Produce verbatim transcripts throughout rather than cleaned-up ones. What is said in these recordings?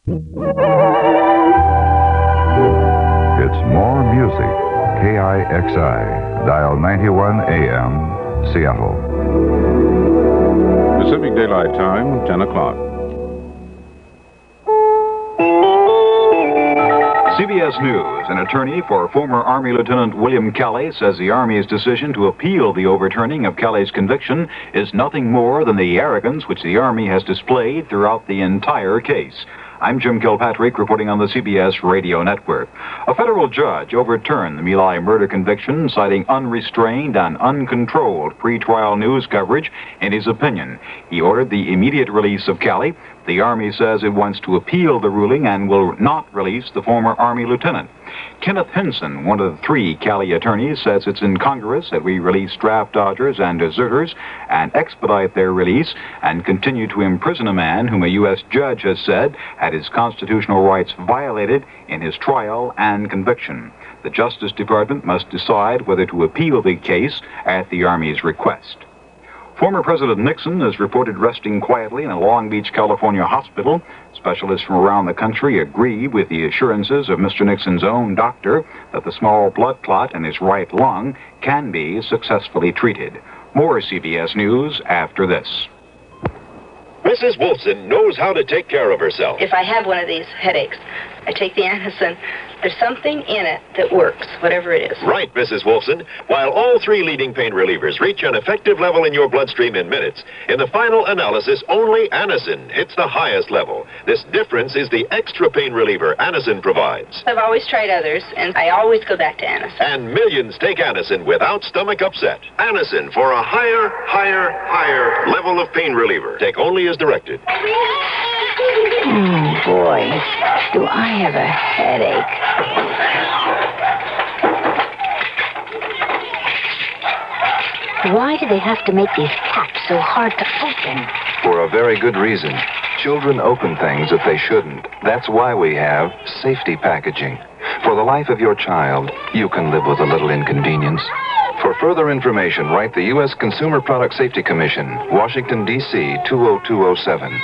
It's more music. K I X I, dial ninety-one A M, Seattle. Pacific Daylight Time, ten o'clock. C B S News, an attorney for former Army Lieutenant William Kelly, says the Army's decision to appeal the overturning of Kelly's conviction is nothing more than the arrogance which the Army has displayed throughout the entire case. I'm Jim Kilpatrick reporting on the C B S Radio Network. A federal judge overturned the My Lai murder conviction, citing unrestrained and uncontrolled pretrial news coverage. In his opinion, he ordered the immediate release of Kelly. The Army says it wants to appeal the ruling and will not release the former Army lieutenant. Kenneth Hinson, one of the three Kelly attorneys, says it's incongruous that we release draft dodgers and deserters and expedite their release and continue to imprison a man whom a U S judge has said had his constitutional rights violated in his trial and conviction. The Justice Department must decide whether to appeal the case at the Army's request. Former President Nixon is reported resting quietly in a Long Beach, California hospital. Specialists from around the country agree with the assurances of Mister Nixon's own doctor that the small blood clot in his right lung can be successfully treated. More C B S News after this. Missus Wolfson knows how to take care of herself. If I have one of these headaches, I take the Anacin. There's something in it that works, whatever it is. Right, Missus Wolfson. While all three leading pain relievers reach an effective level in your bloodstream in minutes, in the final analysis, only Anacin hits the highest level. This difference is the extra pain reliever Anacin provides. I've always tried others, and I always go back to Anacin. And millions take Anacin without stomach upset. Anacin for a higher, higher, higher level of pain reliever. Take only as directed. Oh, boy, do I have a headache. Why do they have to make these caps so hard to open? For a very good reason. Children open things that they shouldn't. That's why we have safety packaging. For the life of your child, you can live with a little inconvenience. For further information, write the U S Consumer Product Safety Commission, Washington, D C two oh two oh seven.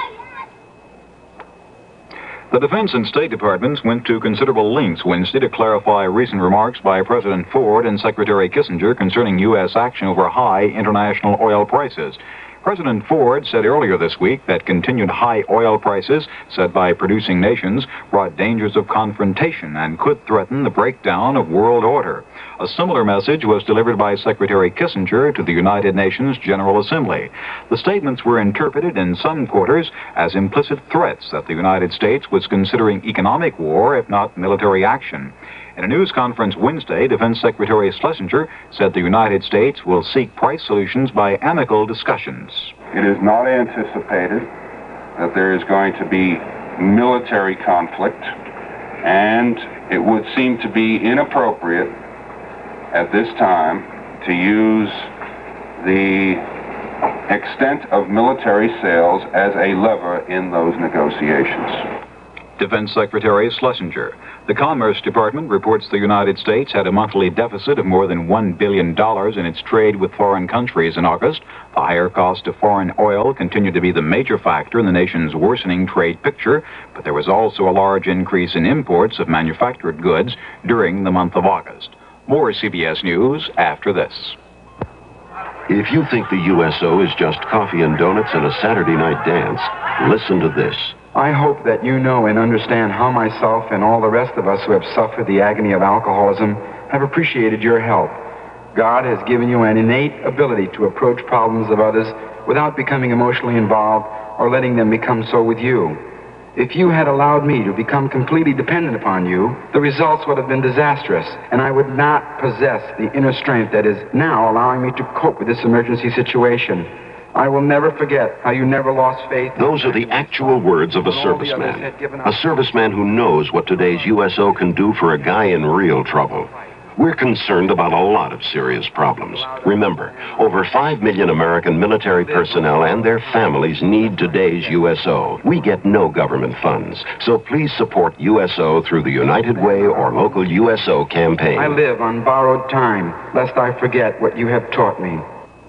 The Defense and State Departments went to considerable lengths Wednesday to clarify recent remarks by President Ford and Secretary Kissinger concerning U S action over high international oil prices. President Ford said earlier this week that continued high oil prices set by producing nations brought dangers of confrontation and could threaten the breakdown of world order. A similar message was delivered by Secretary Kissinger to the United Nations General Assembly. The statements were interpreted in some quarters as implicit threats that the United States was considering economic war, if not military action. In a news conference Wednesday, Defense Secretary Schlesinger said the United States will seek price solutions by amicable discussions. It is not anticipated that there is going to be military conflict, and it would seem to be inappropriate at this time to use the extent of military sales as a lever in those negotiations. Defense Secretary Schlesinger. The Commerce Department reports the United States had a monthly deficit of more than one billion dollars in its trade with foreign countries in August. The higher cost of foreign oil continued to be the major factor in the nation's worsening trade picture, but there was also a large increase in imports of manufactured goods during the month of August. More C B S News after this. If you think the U S O is just coffee and donuts and a Saturday night dance, listen to this. I hope that you know and understand how myself and all the rest of us who have suffered the agony of alcoholism have appreciated your help. God has given you an innate ability to approach problems of others without becoming emotionally involved or letting them become so with you. If you had allowed me to become completely dependent upon you, the results would have been disastrous, and I would not possess the inner strength that is now allowing me to cope with this emergency situation. I will never forget how you never lost faith. Those are the actual words of a serviceman. A serviceman who knows what today's U S O can do for a guy in real trouble. We're concerned about a lot of serious problems. Remember, over five million American military personnel and their families need today's U S O. We get no government funds, so please support U S O through the United Way or local U S O campaign. I live on borrowed time, lest I forget what you have taught me.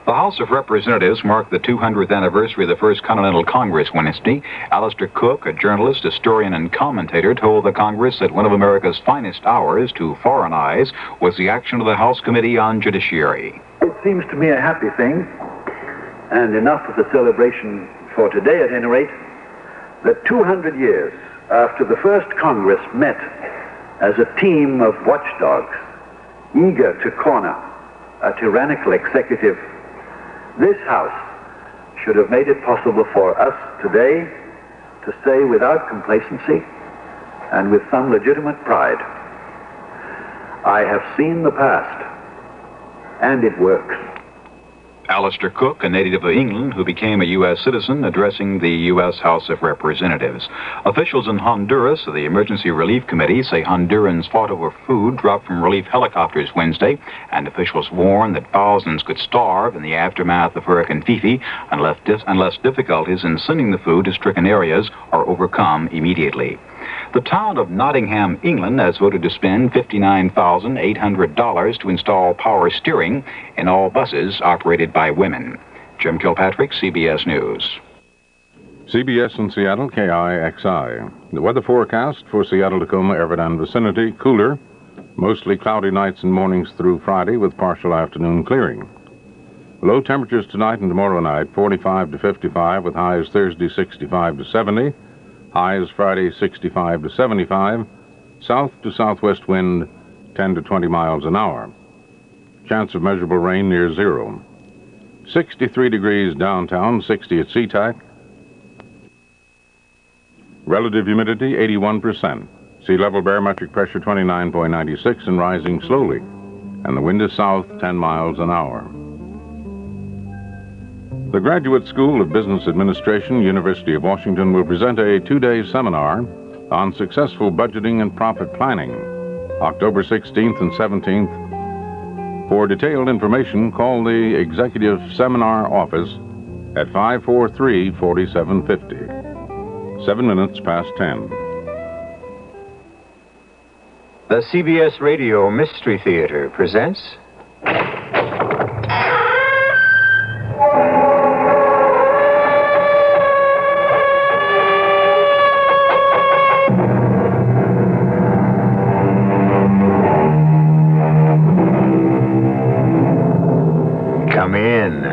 The House of Representatives marked the two hundredth anniversary of the First Continental Congress Wednesday. Alistair Cook, a journalist, historian, and commentator, told the Congress that one of America's finest hours to foreign eyes was the action of the House Committee on Judiciary. It seems to me a happy thing, and enough of the celebration for today at any rate, that two hundred years after the first Congress met as a team of watchdogs, eager to corner a tyrannical executive, this House should have made it possible for us today to say without complacency and with some legitimate pride, I have seen the past, and it works. Alistair Cook, a native of England who became a U S citizen, addressing the U S House of Representatives. Officials in Honduras of the Emergency Relief Committee say Hondurans fought over food dropped from relief helicopters Wednesday, and officials warn that thousands could starve in the aftermath of Hurricane Fifi unless, unless difficulties in sending the food to stricken areas are overcome immediately. The town of Nottingham, England, has voted to spend fifty-nine thousand eight hundred dollars to install power steering in all buses operated by women. Jim Kilpatrick, C B S News. C B S in Seattle, K I X I. The weather forecast for Seattle, Tacoma, Everett, and vicinity: cooler, mostly cloudy nights and mornings through Friday with partial afternoon clearing. Low temperatures tonight and tomorrow night, forty-five to fifty-five, with highs Thursday sixty-five to seventy. Highs Friday sixty-five to seventy-five, south to southwest wind ten to twenty miles an hour. Chance of measurable rain near zero. sixty-three degrees downtown, sixty at SeaTac. Relative humidity eighty-one percent. Sea level barometric pressure twenty-nine point nine six and rising slowly. And the wind is south ten miles an hour. The Graduate School of Business Administration, University of Washington, will present a two-day seminar on successful budgeting and profit planning, October sixteenth and seventeenth. For detailed information, call the Executive Seminar Office at five four three, four seven five zero. Seven minutes past ten. The C B S Radio Mystery Theater presents... Come in.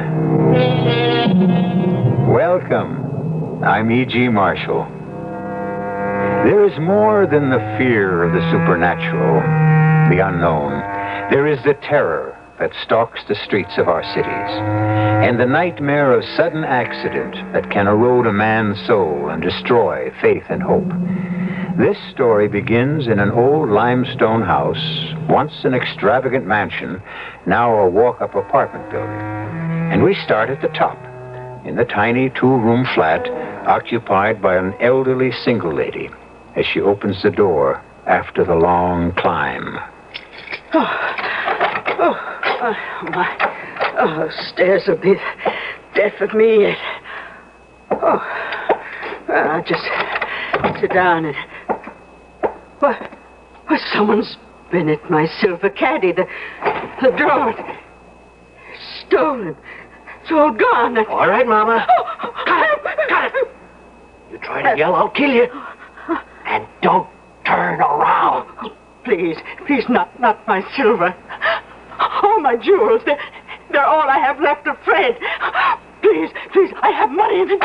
Welcome. I'm E G Marshall. There is more than the fear of the supernatural, the unknown. There is the terror that stalks the streets of our cities, and the nightmare of sudden accident that can erode a man's soul and destroy faith and hope. This story begins in an old limestone house, once an extravagant mansion, now a walk-up apartment building. And we start at the top, in the tiny two-room flat occupied by an elderly single lady, as she opens the door after the long climb. Oh, oh, oh my. Oh, stairs will be death of me yet. Oh, well, I'll just sit down and... What? Well, someone's been at my silver caddy. The, the drawer. Stolen. It's all gone. All right, Mama. Oh, got it. Got it. You try to yell, I'll kill you. And don't turn around. Oh, please, please, not, not my silver. All my jewels. They're, they're all I have left of Fred. Please, please, I have money in it.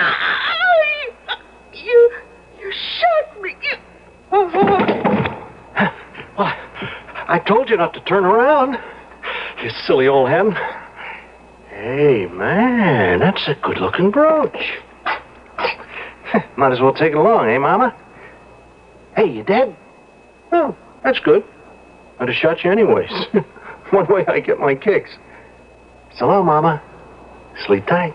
You, you shot me. You... Oh, oh. Well, I told you not to turn around. You silly old hen. Hey, man, that's a good-looking brooch. Might as well take it along, eh, Mama? Hey, you dead? Oh, that's good. I'd have shot you anyways. One way I get my kicks. So long, Mama. Sleep tight.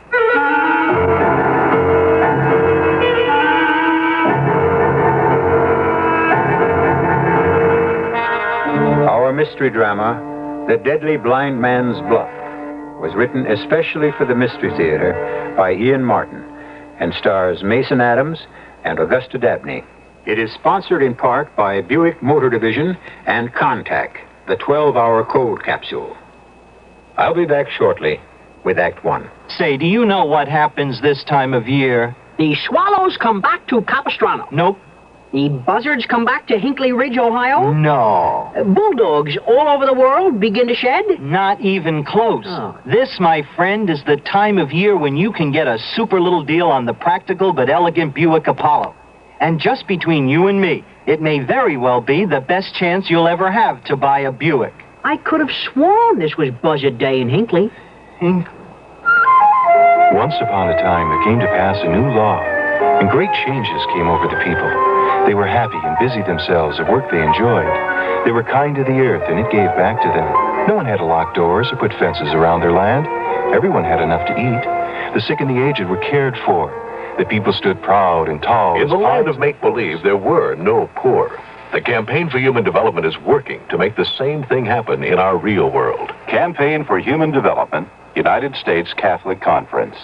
Our mystery drama, The Deadly Blind Man's Bluff, was written especially for the Mystery Theater by Ian Martin and stars Mason Adams and Augusta Dabney. It is sponsored in part by Buick Motor Division and Contac, the twelve-hour cold capsule. I'll be back shortly with Act One. Say, do you know what happens this time of year? The swallows come back to Capistrano. Nope. The buzzards come back to Hinckley Ridge, Ohio. No. Uh, bulldogs all over the world begin to shed. Not even close. Oh. This, my friend, is the time of year when you can get a super little deal on the practical but elegant Buick Apollo. And just between you and me, it may very well be the best chance you'll ever have to buy a Buick. I could have sworn this was Buzzard Day in Hinckley. Hink- Once upon a time, there came to pass a new law, and great changes came over the people. They were happy and busied themselves at work they enjoyed. They were kind to the earth, and it gave back to them. No one had to lock doors or put fences around their land. Everyone had enough to eat. The sick and the aged were cared for. The people stood proud and tall. In the land of make-believe, there were no poor. The Campaign for Human Development is working to make the same thing happen in our real world. Campaign for Human Development, United States Catholic Conference.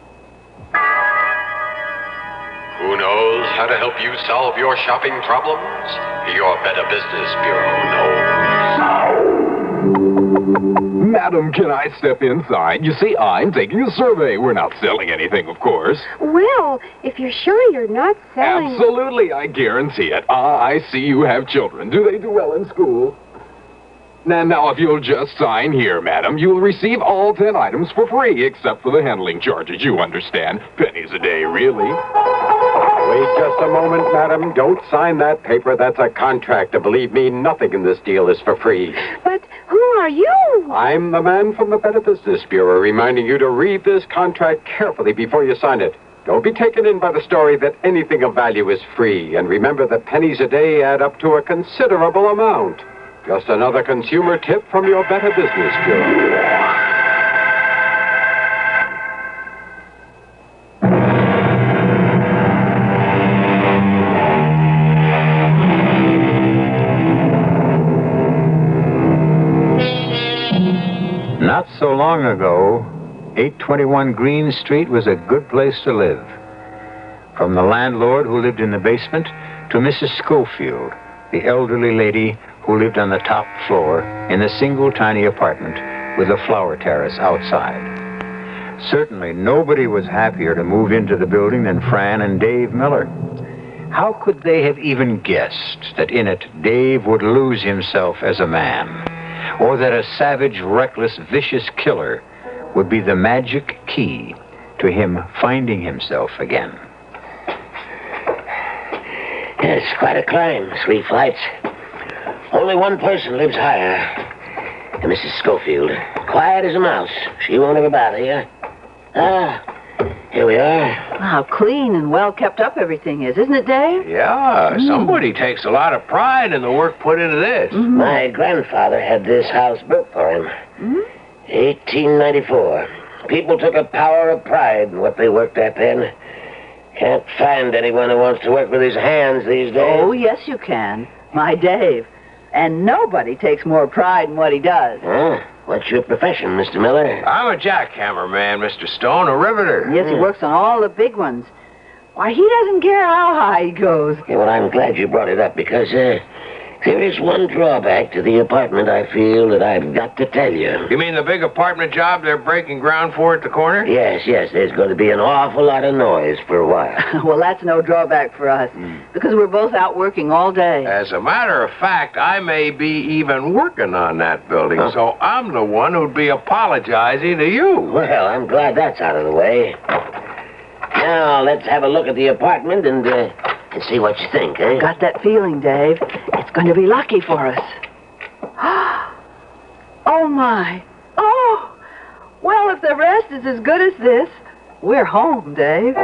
Who knows how to help you solve your shopping problems? Your Better Business Bureau knows. Madam, can I step inside? You see, I'm taking a survey. We're not selling anything, of course. Well, if you're sure you're not selling... Absolutely, I guarantee it. Ah, I see you have children. Do they do well in school? Now, now, if you'll just sign here, madam, you'll receive all ten items for free, except for the handling charges, you understand. Pennies a day, really. Wait just a moment, madam. Don't sign that paper. That's a contract. Believe me, nothing in this deal is for free. But who are you? I'm the man from the Better Business Bureau, reminding you to read this contract carefully before you sign it. Don't be taken in by the story that anything of value is free. And remember that pennies a day add up to a considerable amount. Just another consumer tip from your Better Business Bureau. Not so long ago, eight twenty-one Green Street was a good place to live. From the landlord who lived in the basement to Missus Schofield, the elderly lady who lived on the top floor in a single tiny apartment with a flower terrace outside. Certainly nobody was happier to move into the building than Fran and Dave Miller. How could they have even guessed that in it Dave would lose himself as a man, or that a savage, reckless, vicious killer would be the magic key to him finding himself again? It's quite a climb, three flights. Only one person lives higher. Missus Schofield. Quiet as a mouse. She won't ever bother you. Ah, here we are. How clean and well kept up everything is, isn't it, Dave? Yeah, Mm. somebody takes a lot of pride in the work put into this. Mm-hmm. My grandfather had this house built for him. Mm-hmm. eighteen ninety-four. People took a power of pride in what they worked at then. Can't find anyone who wants to work with his hands these days. Oh, yes, you can. My Dave. And nobody takes more pride in what he does. Huh? What's your profession, Mister Miller? I'm a jackhammer man, Mister Stone, a riveter. Yes, he works on all the big ones. Why, he doesn't care how high he goes. Yeah, well, I'm glad you brought it up because uh, there is one drawback to the apartment I feel that I've got to tell you. You mean the big apartment job they're breaking ground for at the corner? Yes, yes, there's going to be an awful lot of noise for a while. Well, that's no drawback for us, because we're both out working all day. As a matter of fact, I may be even working on that building, Huh? so I'm the one who'd be apologizing to you. Well, I'm glad that's out of the way. Now, let's have a look at the apartment and, uh, and see what you think, eh? Got that feeling, Dave. It's going to be lucky for us. Oh, my. Oh! Well, if the rest is as good as this, we're home, Dave.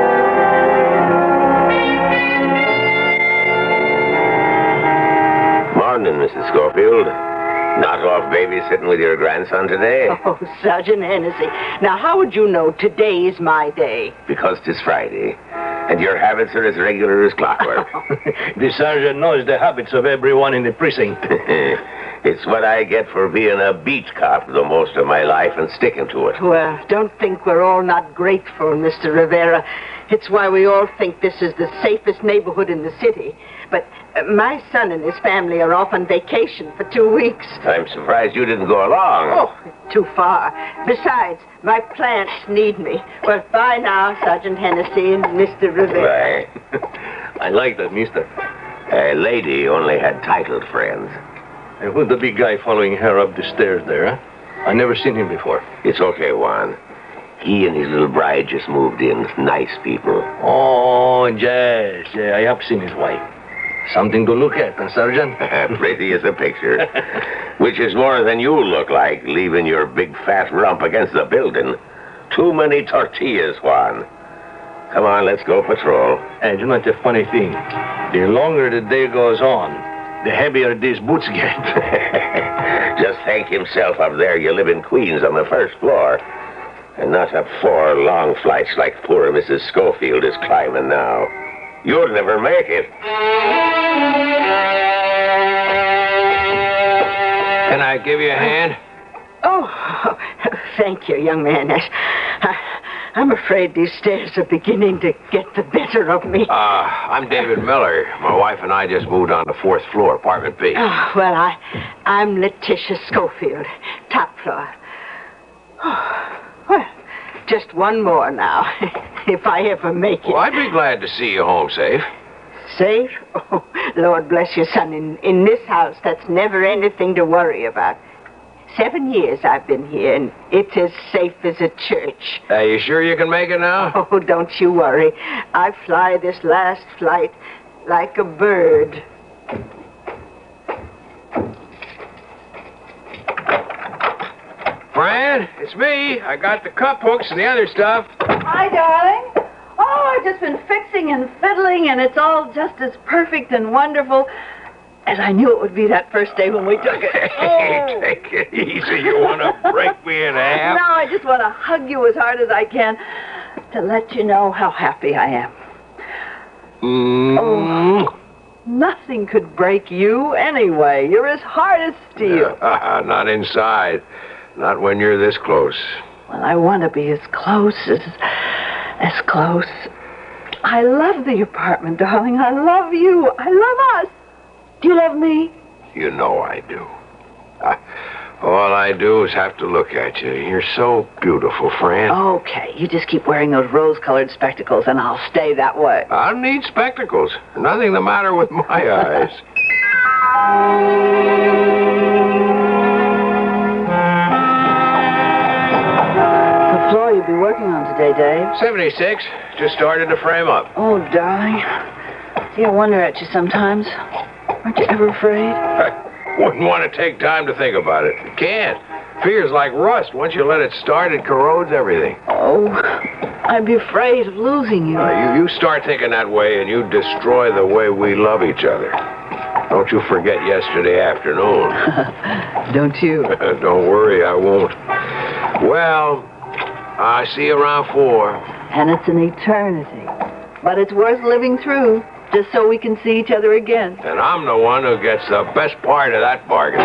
Morning, Missus Schofield. Not off babysitting with your grandson today? Oh, Sergeant Hennessy. Now, how would you know today's my day? Because 'tis Friday, and your habits are as regular as clockwork. The sergeant knows the habits of everyone in the precinct. It's what I get for being a beat cop the most of my life and sticking to it. Well, don't think we're all not grateful, Mister Rivera. It's why we all think this is the safest neighborhood in the city. But uh, my son and his family are off on vacation for two weeks. I'm surprised you didn't go along. Oh, too far. Besides, my plants need me. Well, bye now, Sergeant Hennessy and Mister Rivera. Bye. I like that, mister. A lady only had titled friends. And who's the big guy following her up the stairs there, huh? I never seen him before. It's okay, Juan. He and his little bride just moved in. Nice people. Oh, yes. Yeah, I have seen his wife. Something to look at, huh, Sergeant? Pretty as a picture. Which is more than you look like, leaving your big fat rump against the building. Too many tortillas, Juan. Come on, let's go patrol. And you know, it's a funny thing. The longer the day goes on, the heavier these boots get. Just thank himself up there you live in Queens on the first floor. And not up four long flights like poor Missus Schofield is climbing now. You'll never make it. Can I give you a hand? Oh, thank you, young man. I, I'm afraid these stairs are beginning to get the better of me. Uh, I'm David Miller. My wife and I just moved on the fourth floor, apartment B. Oh, well, I, I'm Letitia Schofield, top floor. Oh, well, just one more now, if I ever make it. Well, I'd be glad to see you home safe. Safe? Oh, Lord bless you, son. In, in this house, that's never anything to worry about. Seven years I've been here, and it's as safe as a church. Are you sure you can make it now? Oh, don't you worry. I fly this last flight like a bird. Fran, it's me. I got the cup hooks and the other stuff. Hi, darling. Oh, I've just been fixing and fiddling, and it's all just as perfect and wonderful as I knew it would be that first day when we took it. Hey, Oh. take it easy. You want to break me in half? No, I just want to hug you as hard as I can to let you know how happy I am. Mm. Oh, nothing could break you anyway. You're as hard as steel. Uh, not inside. Not when you're this close. Well, I want to be as close as... as close. I love the apartment, darling. I love you. I love us. Do you love me? You know I do. I, all I do is have to look at you. You're so beautiful, Fran. Okay, you just keep wearing those rose-colored spectacles, and I'll stay that way. I don't need spectacles. Nothing the matter with my eyes. What floor you be working on today, Dave? seventy-six. Just started to frame up. Oh, darling. See, I wonder at you sometimes. Aren't you ever afraid? I wouldn't want to take time to think about it. You can't. Fear's like rust. Once you let it start, it corrodes everything. Oh, I'd be afraid of losing you. Uh, you, you start thinking that way, and you destroy the way we love each other. Don't you forget yesterday afternoon. Don't you? Don't worry, I won't. Well, I see you around four. And it's an eternity. But it's worth living through, just so we can see each other again. And I'm the one who gets the best part of that bargain.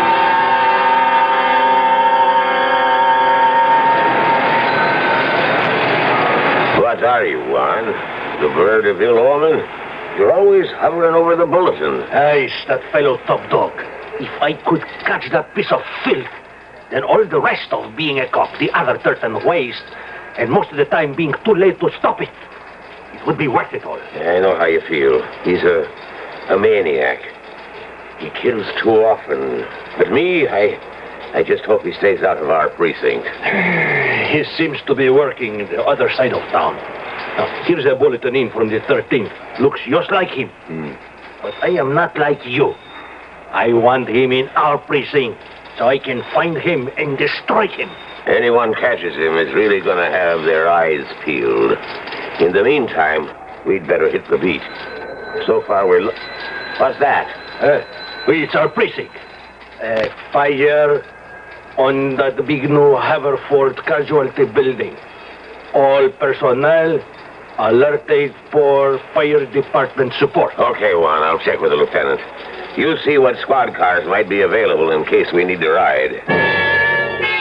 What are you, Juan? The bird of ill omen? You're always hovering over the bulletin. Hey, it's that fellow top dog. If I could catch that piece of filth, then all the rest of being a cop, the other dirt and waste, and most of the time being too late to stop it, it would be worth it all. I know how you feel. He's a, a maniac. He kills too often. But me, I, I just hope he stays out of our precinct. He seems to be working the other side of town. Now, here's a bulletin in from the thirteenth. Looks just like him. Hmm. But I am not like you. I want him in our precinct so I can find him and destroy him. Anyone catches him is really going to have their eyes peeled. In the meantime, we'd better hit the beat. So far, we're... Lo- What's that? Uh, it's our precinct. Uh, fire on that big new Haverford casualty building. All personnel alerted for fire department support. Okay, Juan, I'll check with the lieutenant. You see what squad cars might be available in case we need to ride.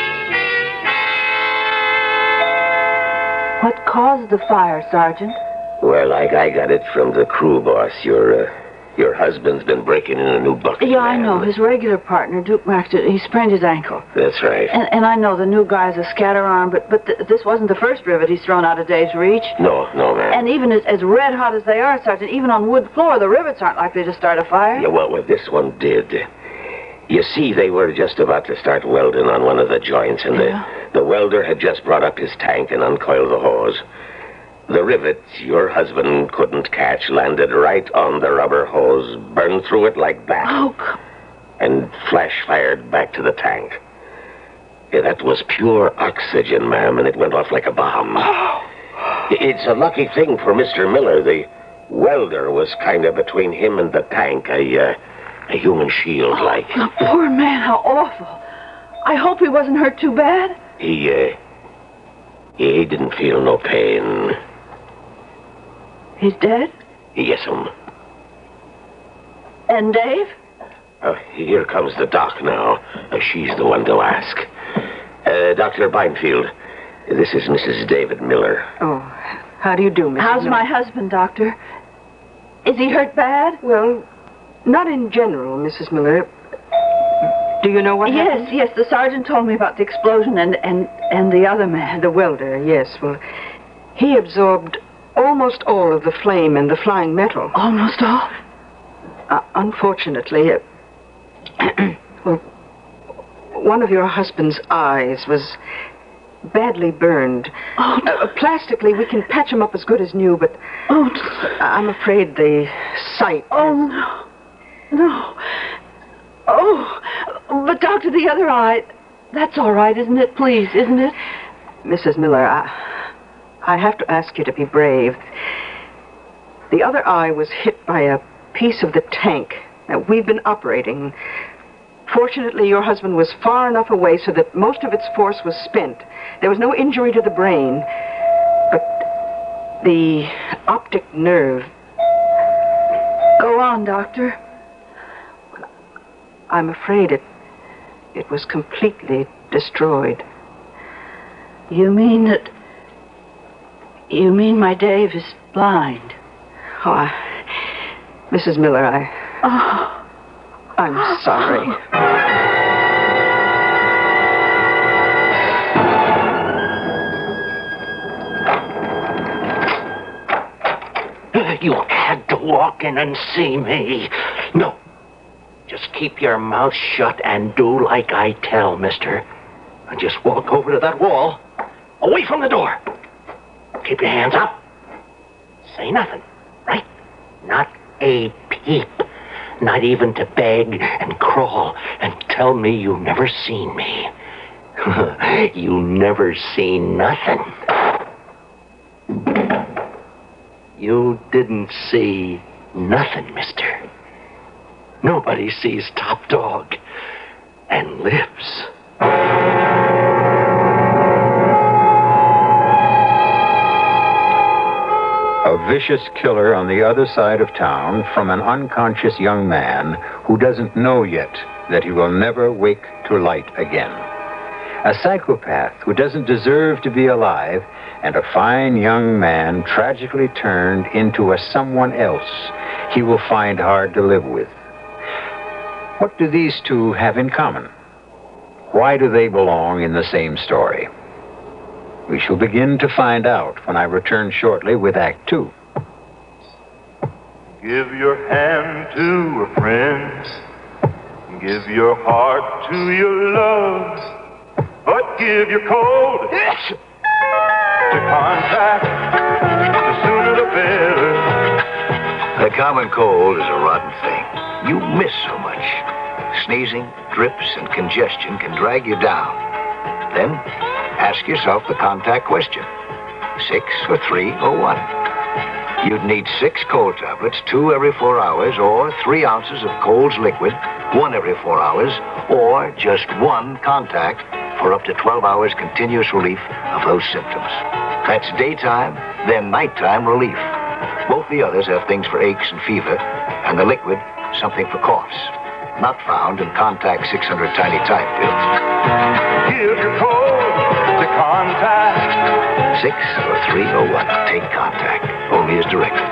What caused the fire, Sergeant? Well, I, I got it from the crew, boss. Your, uh, your husband's been breaking in a new bucket. Yeah, I man. know. His regular partner, Duke Maxton, he sprained his ankle. That's right. And, and I know the new guy's a scatter arm, but, but th- this wasn't the first rivet he's thrown out of Dave's reach. No, no, ma'am. And even as, as red hot as they are, Sergeant, even on wood floor, the rivets aren't likely to start a fire. Yeah, well, well, this one did. You see, they were just about to start welding on one of the joints, and Yeah. the, the welder had just brought up his tank and uncoiled the hose. The rivet your husband couldn't catch landed right on the rubber hose, burned through it like that, Oh, c- and flash-fired back to the tank. Yeah, that was pure oxygen, ma'am, and it went off like a bomb. It's a lucky thing for Mister Miller. The welder was kind of between him and the tank, a, uh, a human shield, like. the poor man, how awful. I hope he wasn't hurt too bad. He, uh, he didn't feel no pain. He's dead? Yes, um. And Dave? Uh, here comes the doc now. Uh, she's the one to ask. Uh, Doctor Beinfield, this is Missus David Miller. Oh, how do you do, Missus How's Miller? my husband, Doctor? Is he hurt bad? Well, not in general, Missus Miller. Do you know what yes, happened? Yes, yes. The sergeant told me about the explosion and, and, and the other man. The welder, yes. Well, he absorbed almost all of the flame and the flying metal. Almost all? Uh, unfortunately, uh, well, one of your husband's eyes was badly burned. Oh, no. uh, plastically, we can patch him up as good as new, but oh, I'm afraid the sight... Oh, no. No. Oh, but Doctor, the other eye, that's all right, isn't it? Please, isn't it? Missus Miller, I, I have to ask you to be brave. The other eye was hit by a piece of the tank that we've been operating. Fortunately, your husband was far enough away so that most of its force was spent. There was no injury to the brain, but the optic nerve... Go on, Doctor. I'm afraid it, it was completely destroyed. You mean that... You mean my Dave is blind? Oh, I, Missus Miller, I... Oh. I'm sorry. You had to walk in and see me. No. Just keep your mouth shut and do like I tell, mister. And just walk over to that wall, away from the door. Keep your hands up. Say nothing, right? Not a peep. Not even to beg and crawl and tell me you never seen me. You never seen nothing. You didn't see nothing, mister. Nobody sees Top Dog and lives. A vicious killer on the other side of town from an unconscious young man who doesn't know yet that he will never wake to light again. A psychopath who doesn't deserve to be alive, and a fine young man tragically turned into a someone else he will find hard to live with. What do these two have in common? Why do they belong in the same story? We shall begin to find out when I return shortly with Act Two. Give your hand to a friend. Give your heart to your love. But give your cold to contact. The sooner the better. The common cold is a rotten thing. You miss so much. Sneezing, drips, and congestion can drag you down. Then, ask yourself the contact question. Six or three or one? You'd need six cold tablets, two every four hours, or three ounces of Cold's liquid, one every four hours, or just one contact for up to twelve hours continuous relief of those symptoms. That's daytime, then nighttime relief. Both the others have things for aches and fever, and the liquid, something for coughs. Not found in Contact six hundred Tiny Type pills. Give your cold to contact. Six or three or one. Take Contact. only as directed.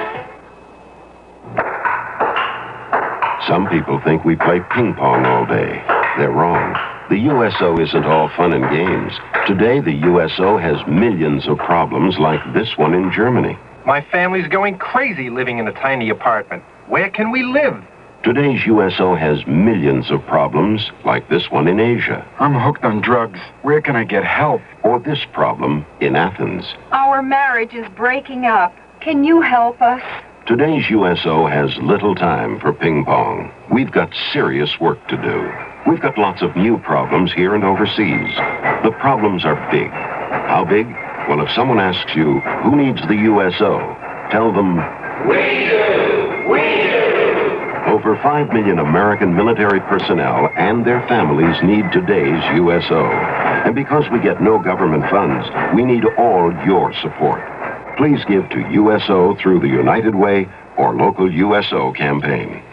Some people think we play ping pong all day. They're wrong. The U S O isn't all fun and games. Today, the U S O has millions of problems like this one in Germany. My family's going crazy living in a tiny apartment. Where can we live? Today's U S O has millions of problems like this one in Asia. I'm hooked on drugs. Where can I get help? Or this problem in Athens. Our marriage is breaking up. Can you help us? Today's U S O has little time for ping pong. We've got serious work to do. We've got lots of new problems here and overseas. The problems are big. How big? Well, if someone asks you, who needs the U S O? Tell them, We do! We do! over five million American military personnel and their families need today's U S O. And because we get no government funds, we need all your support. Please give to U S O through the United Way or local U S O campaign.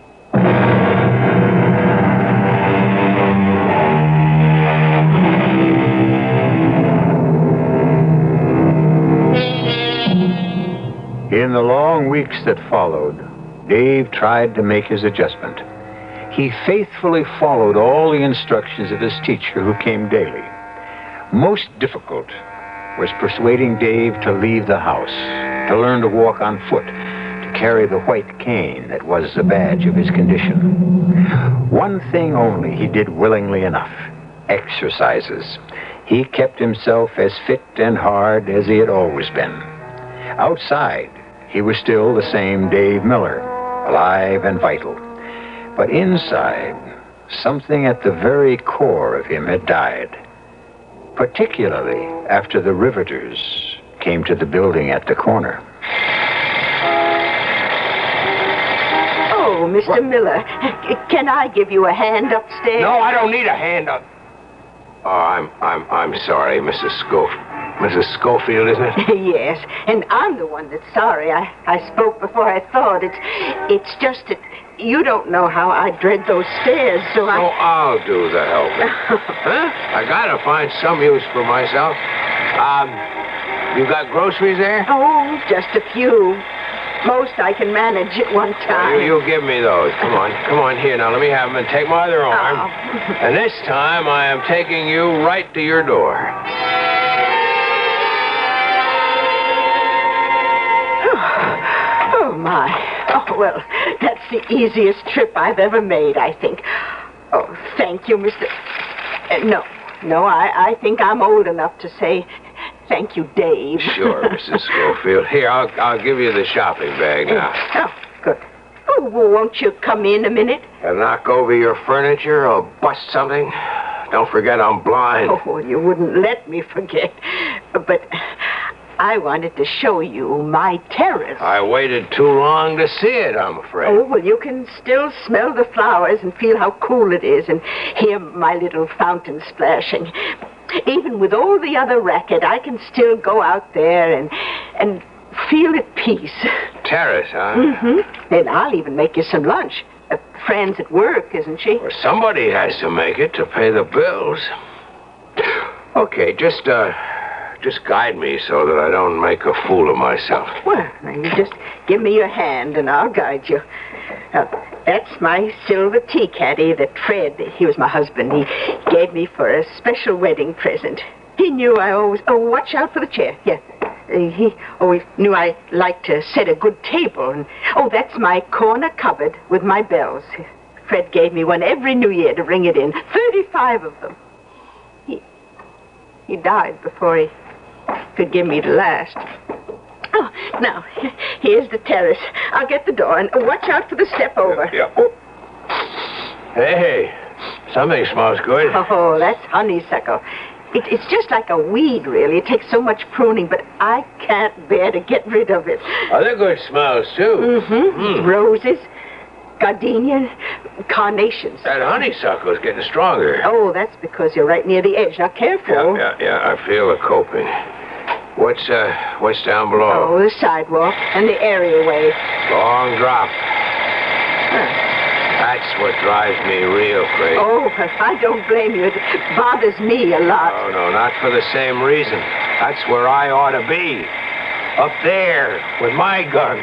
In the long weeks that followed, Dave tried to make his adjustment. He faithfully followed all the instructions of his teacher who came daily. Most difficult was persuading Dave to leave the house, to learn to walk on foot, to carry the white cane that was the badge of his condition. One thing only he did willingly enough: exercises. He kept himself as fit and hard as he had always been. Outside, he was still the same Dave Miller, alive and vital. But inside, something at the very core of him had died. Particularly after the riveters came to the building at the corner. Oh, Mister What? Miller, can I give you a hand upstairs? No, I don't need a hand up. Oh, I'm, I'm, I'm sorry, Missus Schofield. Missus Schofield, isn't it? Yes, and I'm the one that's sorry. I, I spoke before I thought. It's, it's just that you don't know how I dread those stairs, so I... Oh, I'll do the helping. Huh? I gotta find some use for myself. Um, you got groceries there? Oh, just a few. Most I can manage at one time. You, you give me those. Come on, come on here. Now, let me have them and take my other arm. Oh. And this time, I am taking you right to your door. Oh, my. Oh, well, that's the easiest trip I've ever made, I think. Oh, thank you, Mister Uh, no, no, I, I think I'm old enough to say thank you, Dave. Sure, Missus Schofield. Here, I'll, I'll give you the shopping bag now. Oh, good. Oh, well, won't you come in a minute? And knock over your furniture or bust something? Don't forget I'm blind. Oh, you wouldn't let me forget. But I wanted to show you my terrace. I waited too long to see it, I'm afraid. Oh, well, you can still smell the flowers and feel how cool it is and hear my little fountain splashing. Even with all the other racket, I can still go out there and and feel at peace. Terrace, huh? Mm-hmm. And I'll even make you some lunch. A friend's at work, isn't she? Well, somebody has to make it to pay the bills. Okay, just, uh, just guide me so that I don't make a fool of myself. Well, now you just give me your hand and I'll guide you. Now, that's my silver tea caddy that Fred, he was my husband, he gave me for a special wedding present. He knew I always... Oh, watch out for the chair. Yeah. Uh, he always knew I liked to set a good table. And oh, that's my corner cupboard with my bells. Fred gave me one every New Year to ring it in. Thirty-five of them. He, he died before he could give me the last. Oh, now, here's the terrace. I'll get the door, and watch out for the step over. Yeah. Oh. Hey, something smells good. Oh, that's honeysuckle. It, it's just like a weed, really. It takes so much pruning, but I can't bear to get rid of it. Other good smells, too. Mm-hmm. Mm. Roses, gardenia, carnations. That honeysuckle's getting stronger. Oh, that's because you're right near the edge. Now, careful. Yeah, yeah, yeah. I feel the coping. What's, uh, what's down below? Oh, the sidewalk and the areaway. Long drop. Huh. That's what drives me real crazy. Oh, I don't blame you. It bothers me a lot. No, no, not for the same reason. That's where I ought to be. Up there, with my gun.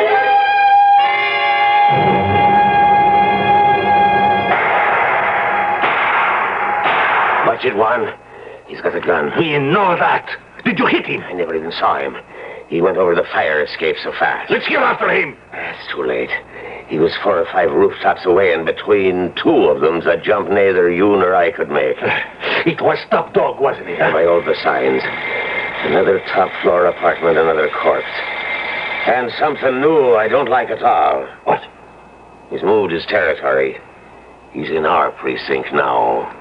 Watch it, Juan. He's got a gun. We know that. Did you hit him? I never even saw him. He went over the fire escape so fast. Let's get after him. It's too late. He was four or five rooftops away, and between two of them's a jump neither you nor I could make. It was Top Dog, wasn't he? By all the signs. Another top-floor apartment, another corpse. And something new I don't like at all. What? He's moved his territory. He's in our precinct now.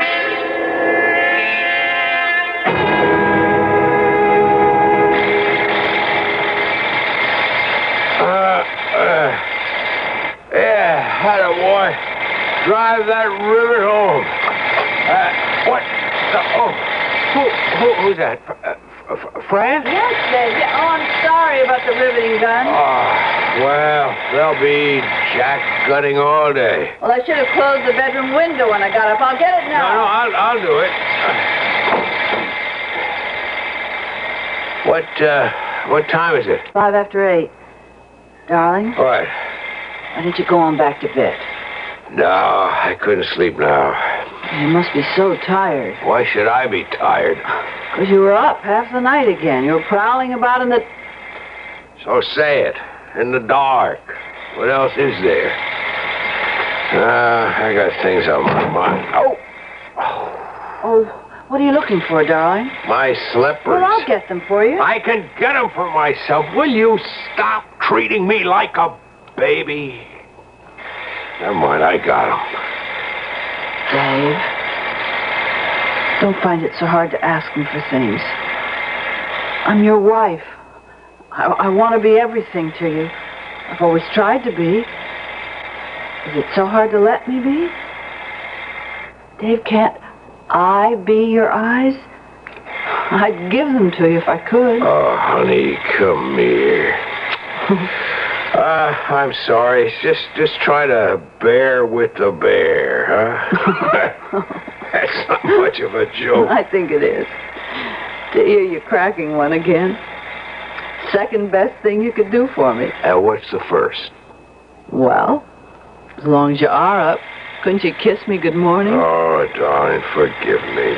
Atta boy. Drive that rivet home. Uh, what? The, oh, who, who, who's that? Uh, F- Fran? Yes, Dave. Oh, I'm sorry about the riveting gun. Oh, well, they'll be jack gutting all day. Well, I should have closed the bedroom window when I got up. I'll get it now. No, no, I'll, I'll do it. What, uh, what time is it? Five after eight. Darling? What? Why didn't you go on back to bed? No, I couldn't sleep now. You must be so tired. Why should I be tired? Because you were up half the night again. You were prowling about in the... So say it. In the dark. What else is there? Uh, I got things on my mind. Oh! Oh, what are you looking for, darling? My slippers. Well, I'll get them for you. I can get them for myself. Will you stop treating me like a baby? Never mind, I got them. Dave, don't find it so hard to ask me for things. I'm your wife. I, I want to be everything to you. I've always tried to be. Is it so hard to let me be? Dave, can't I be your eyes? I'd give them to you if I could. Oh, honey, come here. Uh, I'm sorry. Just just try to bear with the bear, huh? That's not much of a joke. I think it is. To hear you cracking one again. Second best thing you could do for me. And what's the first? Well, as long as you are up, couldn't you kiss me good morning? Oh, darling, forgive me.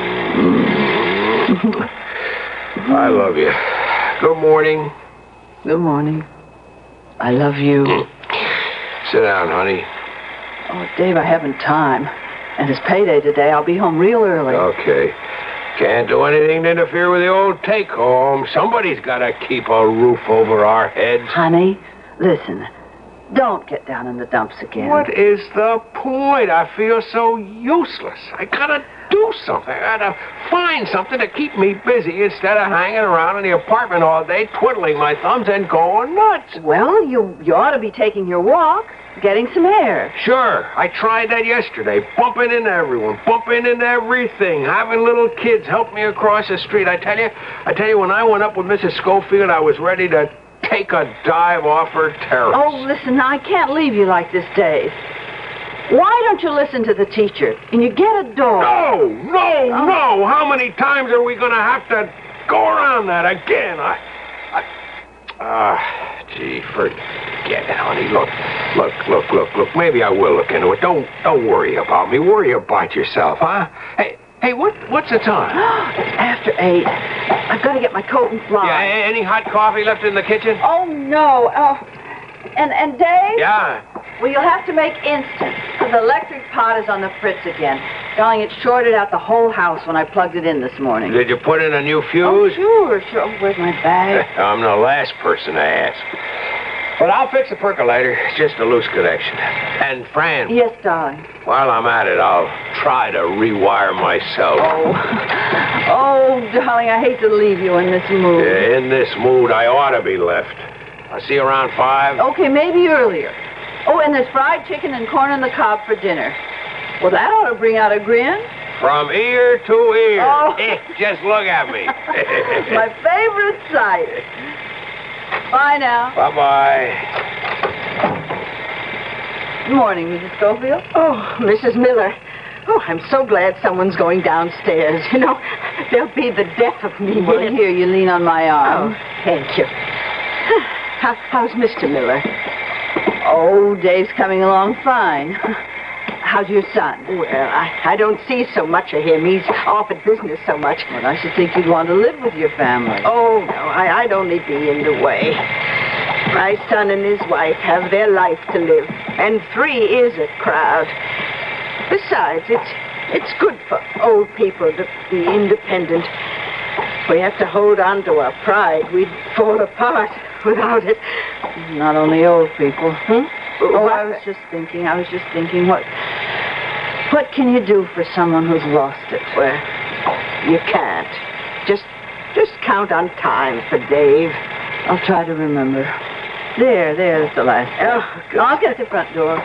I love you. Good morning. Good morning. I love you. Sit down, honey. Oh, Dave, I haven't time. And it's payday today. I'll be home real early. Okay. Can't do anything to interfere with the old take-home. Somebody's got to keep a roof over our heads. Honey, listen. Don't get down in the dumps again. What is the point? I feel so useless. I gotta do something. I gotta find something to keep me busy instead of hanging around in the apartment all day, twiddling my thumbs and going nuts. Well, you, you ought to be taking your walk, getting some air. Sure. I tried that yesterday, bumping into everyone, bumping into everything, having little kids help me across the street. I tell you, I tell you, when I went up with Missus Schofield, I was ready to take a dive off her terrace. Oh, listen, I can't leave you like this, Dave. Why don't you listen to the teacher and you get a dog? No, no, oh. no. How many times are we going to have to go around that again? I, I, ah, gee, forget it, honey. Look, look, look, look, look. Maybe I will look into it. Don't, don't worry about me. Worry about yourself, huh? Hey, hey, what, what's the time? It's after eight. I've got to get my coat and fly. Yeah, any hot coffee left in the kitchen? Oh, no. Oh, and, and Dave? Yeah? Well, you'll have to make instant. The electric pot is on the fritz again. Darling, it shorted out the whole house when I plugged it in this morning. Did you put in a new fuse? Oh, sure, sure. Oh, where's my bag? I'm the last person to ask. But I'll fix the percolator. It's just a loose connection. And, Fran. Yes, darling. While I'm at it, I'll try to rewire myself. Oh, oh, darling, I hate to leave you in this mood. Yeah, in this mood, I ought to be left. I'll see you around five. Okay, maybe earlier. Oh, and there's fried chicken and corn on the cob for dinner. Well, that ought to bring out a grin. From ear to ear. Oh. Just look at me. My favorite sight. Bye now. Bye-bye. Good morning, Missus Schofield. Oh, Missus Miller. Oh, I'm so glad someone's going downstairs. You know, they'll be the death of me. Well, when- here, you lean on my arm. Oh, thank you. How, how's Mister Miller? Oh, Dave's coming along fine. How's your son? Well, I, I don't see so much of him. He's off at business so much. Well, I should think you'd want to live with your family. Oh, no, I, I'd only be in the way. My son and his wife have their life to live, and three is a crowd. Besides, it's it's good for old people to be independent. We have to hold on to our pride. We'd fall apart without it. Not only old people. Hmm? Oh, I was just thinking, I was just thinking, what what can you do for someone who's lost it? Well, you can't. Just just count on time for Dave. I'll try to remember. There, there, that's the last. Oh, good. I'll get the front door.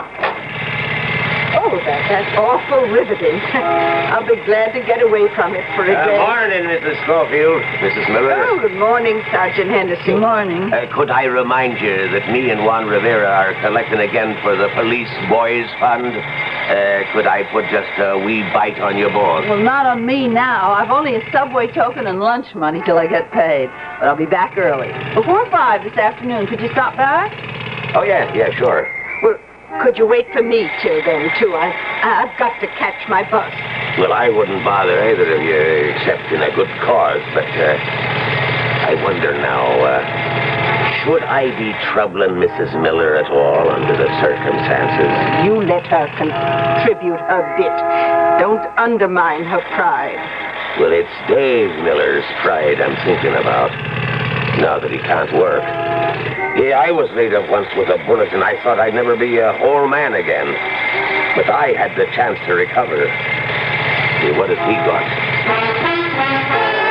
Oh, that, that's awful riveting. I'll be glad to get away from it for a Uh, day. morning, Missus Schofield. Missus Miller. Oh, good morning, Sergeant Hennessy. Good morning. Uh, could I remind you that me and Juan Rivera are collecting again for the Police Boys Fund? Uh, could I put just a wee bite on your board? Well, not on me now. I've only a subway token and lunch money till I get paid. But I'll be back early. Before five this afternoon. Could you stop by? Oh, yeah, yeah, sure. Well, could you wait for me till then, too? I, I've got to catch my bus. Well, I wouldn't bother either of you, except in a good cause, but uh, I wonder now, uh, should I be troubling Missus Miller at all under the circumstances? You let her contribute her bit. Don't undermine her pride. Well, it's Dave Miller's pride I'm thinking about, now that he can't work. Yeah, I was laid up once with a bullet, and I thought I'd never be a whole man again. But I had the chance to recover. Yeah, what has he got?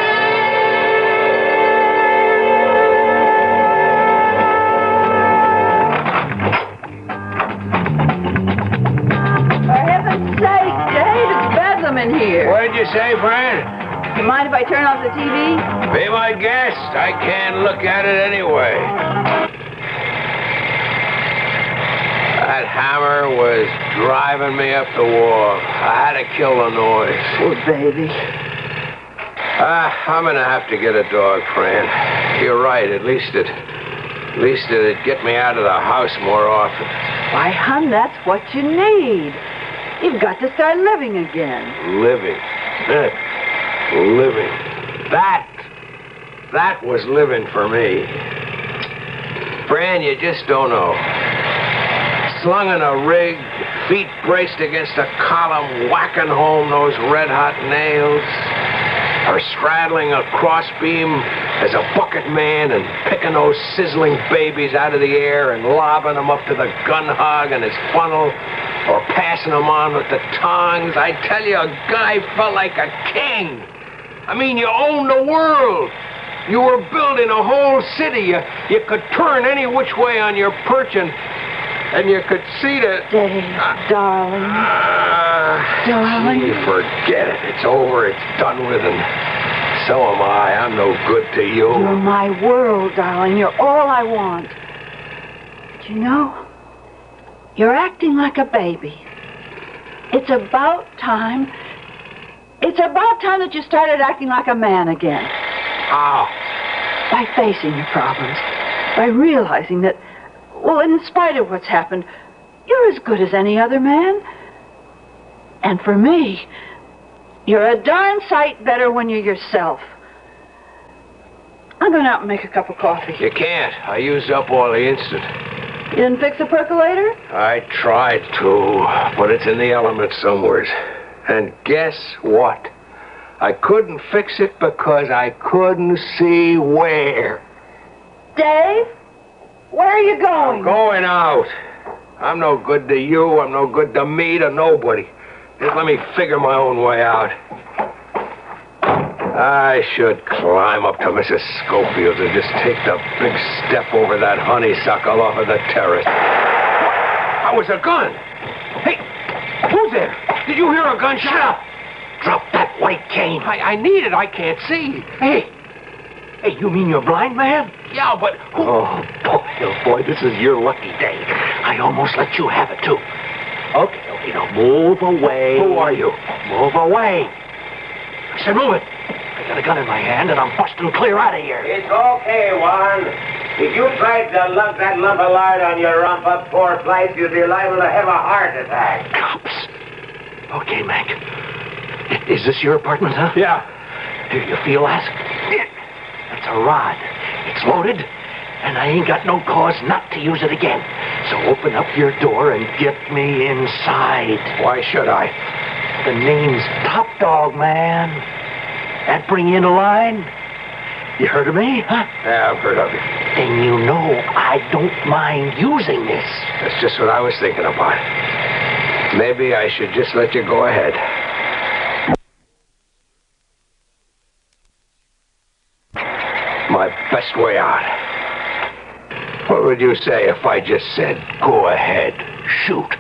For heaven's sake, Dave, it's bedlam in here. What'd you say, Fran? You mind if I turn off the T V? Be my guest. I can't look at it anyway. That hammer was driving me up the wall. I had to kill the noise. Poor baby. Ah, I'm gonna have to get a dog, Fran. You're right. At least it, at least it'd get me out of the house more often. Why, hon, that's what you need. You've got to start living again. Living. Eh, living. That, that was living for me. Fran, you just don't know. Slung in a rig, feet braced against a column, whacking home those red-hot nails. Or straddling a crossbeam as a bucket man and picking those sizzling babies out of the air and lobbing them up to the gun hog and his funnel, or passing them on with the tongs. I tell you, a guy felt like a king. I mean, you owned the world. You were building a whole city. You, you could turn any which way on your perch and, and you could see the... Dave, uh, darling. Uh, darling. Gee, forget it. It's over. It's done with, and so am I. I'm no good to you. You're my world, darling. You're all I want. But you know, you're acting like a baby. It's about time. It's about time that you started acting like a man again. How? By facing your problems. By realizing that, well, in spite of what's happened, you're as good as any other man. And for me, you're a darn sight better when you're yourself. I'm going out and make a cup of coffee. You can't. I used up all the instant. You didn't fix the percolator? I tried to, but it's in the elements somewhere. And guess what? I couldn't fix it because I couldn't see where. Dave? Where are you going? I'm going out. I'm no good to you. I'm no good to me, to nobody. Just let me figure my own way out. I should climb up to Missus Schofield's and just take the big step over that honeysuckle off of the terrace. That was a gun. Hey, who's there? Did you hear a gunshot? Shut up. Drop that white cane. I, I need it. I can't see. Hey. Hey, you mean you're blind, man? Yeah, but who... Oh, boy, oh, boy, this is your lucky day. I almost let you have it, too. Okay, okay, now move away. Who are you? Move away. I said move it. I got a gun in my hand, and I'm busting clear out of here. It's okay, Warren. If you tried to lug that lump of lard on your rump up four flights, you'd be liable to have a heart attack. Cops. Okay, Mac. Is this your apartment, huh? Yeah. Do you feel that? That's a rod. It's loaded, and I ain't got no cause not to use it again. So open up your door and get me inside. Why should I? The name's Top Dog, man. That bring you into line? You heard of me, huh? Yeah, I've heard of you. Then you know I don't mind using this. That's just what I was thinking about. Maybe I should just let you go ahead. My best way out. What would you say if I just said, go ahead, shoot?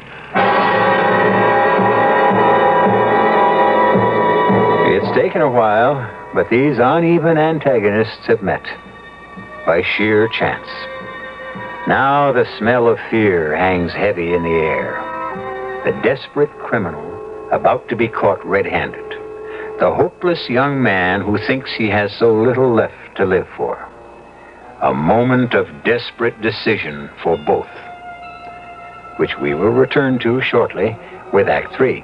It's taken a while, but these uneven antagonists have met by sheer chance. Now the smell of fear hangs heavy in the air. The desperate criminal about to be caught red-handed. The hopeless young man who thinks he has so little left to live for. A moment of desperate decision for both, which we will return to shortly with Act Three.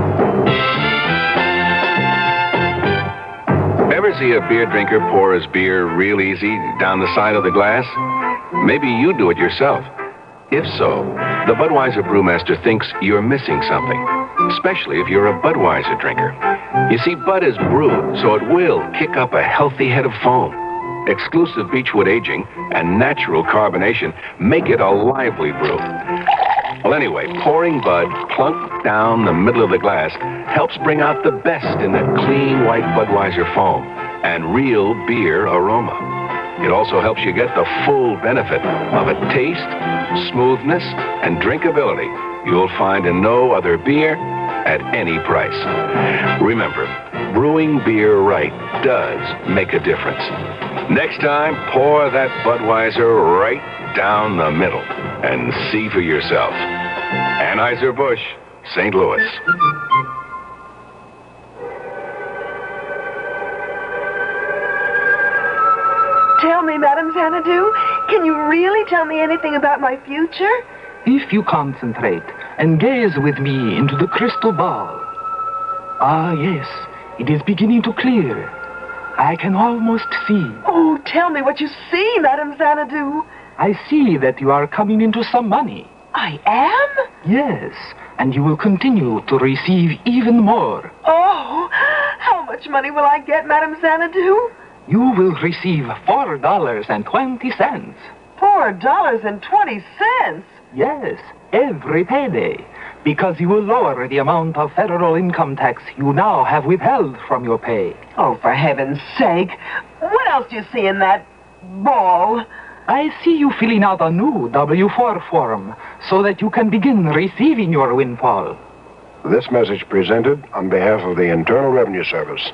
Ever see a beer drinker pour his beer real easy down the side of the glass? Maybe you do it yourself. If so, the Budweiser Brewmaster thinks you're missing something, especially if you're a Budweiser drinker. You see, Bud is brewed, so it will kick up a healthy head of foam. Exclusive beechwood aging and natural carbonation make it a lively brew. Well, anyway, pouring Bud plunk down the middle of the glass helps bring out the best in that clean white Budweiser foam and real beer aroma. It also helps you get the full benefit of a taste, smoothness, and drinkability you'll find in no other beer at any price. Remember, brewing beer right does make a difference. Next time, pour that Budweiser right down the middle and see for yourself. Anheuser-Busch, Saint Louis. Tell me, Madame Xanadu, can you really tell me anything about my future? If you concentrate and gaze with me into the crystal ball. Ah, yes, it is beginning to clear. I can almost see. Oh, tell me what you see, Madame Xanadu. I see that you are coming into some money. I am? Yes, and you will continue to receive even more. Oh, how much money will I get, Madame Xanadu? You will receive four dollars and twenty cents. Four dollars and twenty cents? Yes, every payday, because you will lower the amount of federal income tax you now have withheld from your pay. Oh, for heaven's sake. What else do you see in that ball? I see you filling out a new W four form so that you can begin receiving your windfall. This message presented on behalf of the Internal Revenue Service.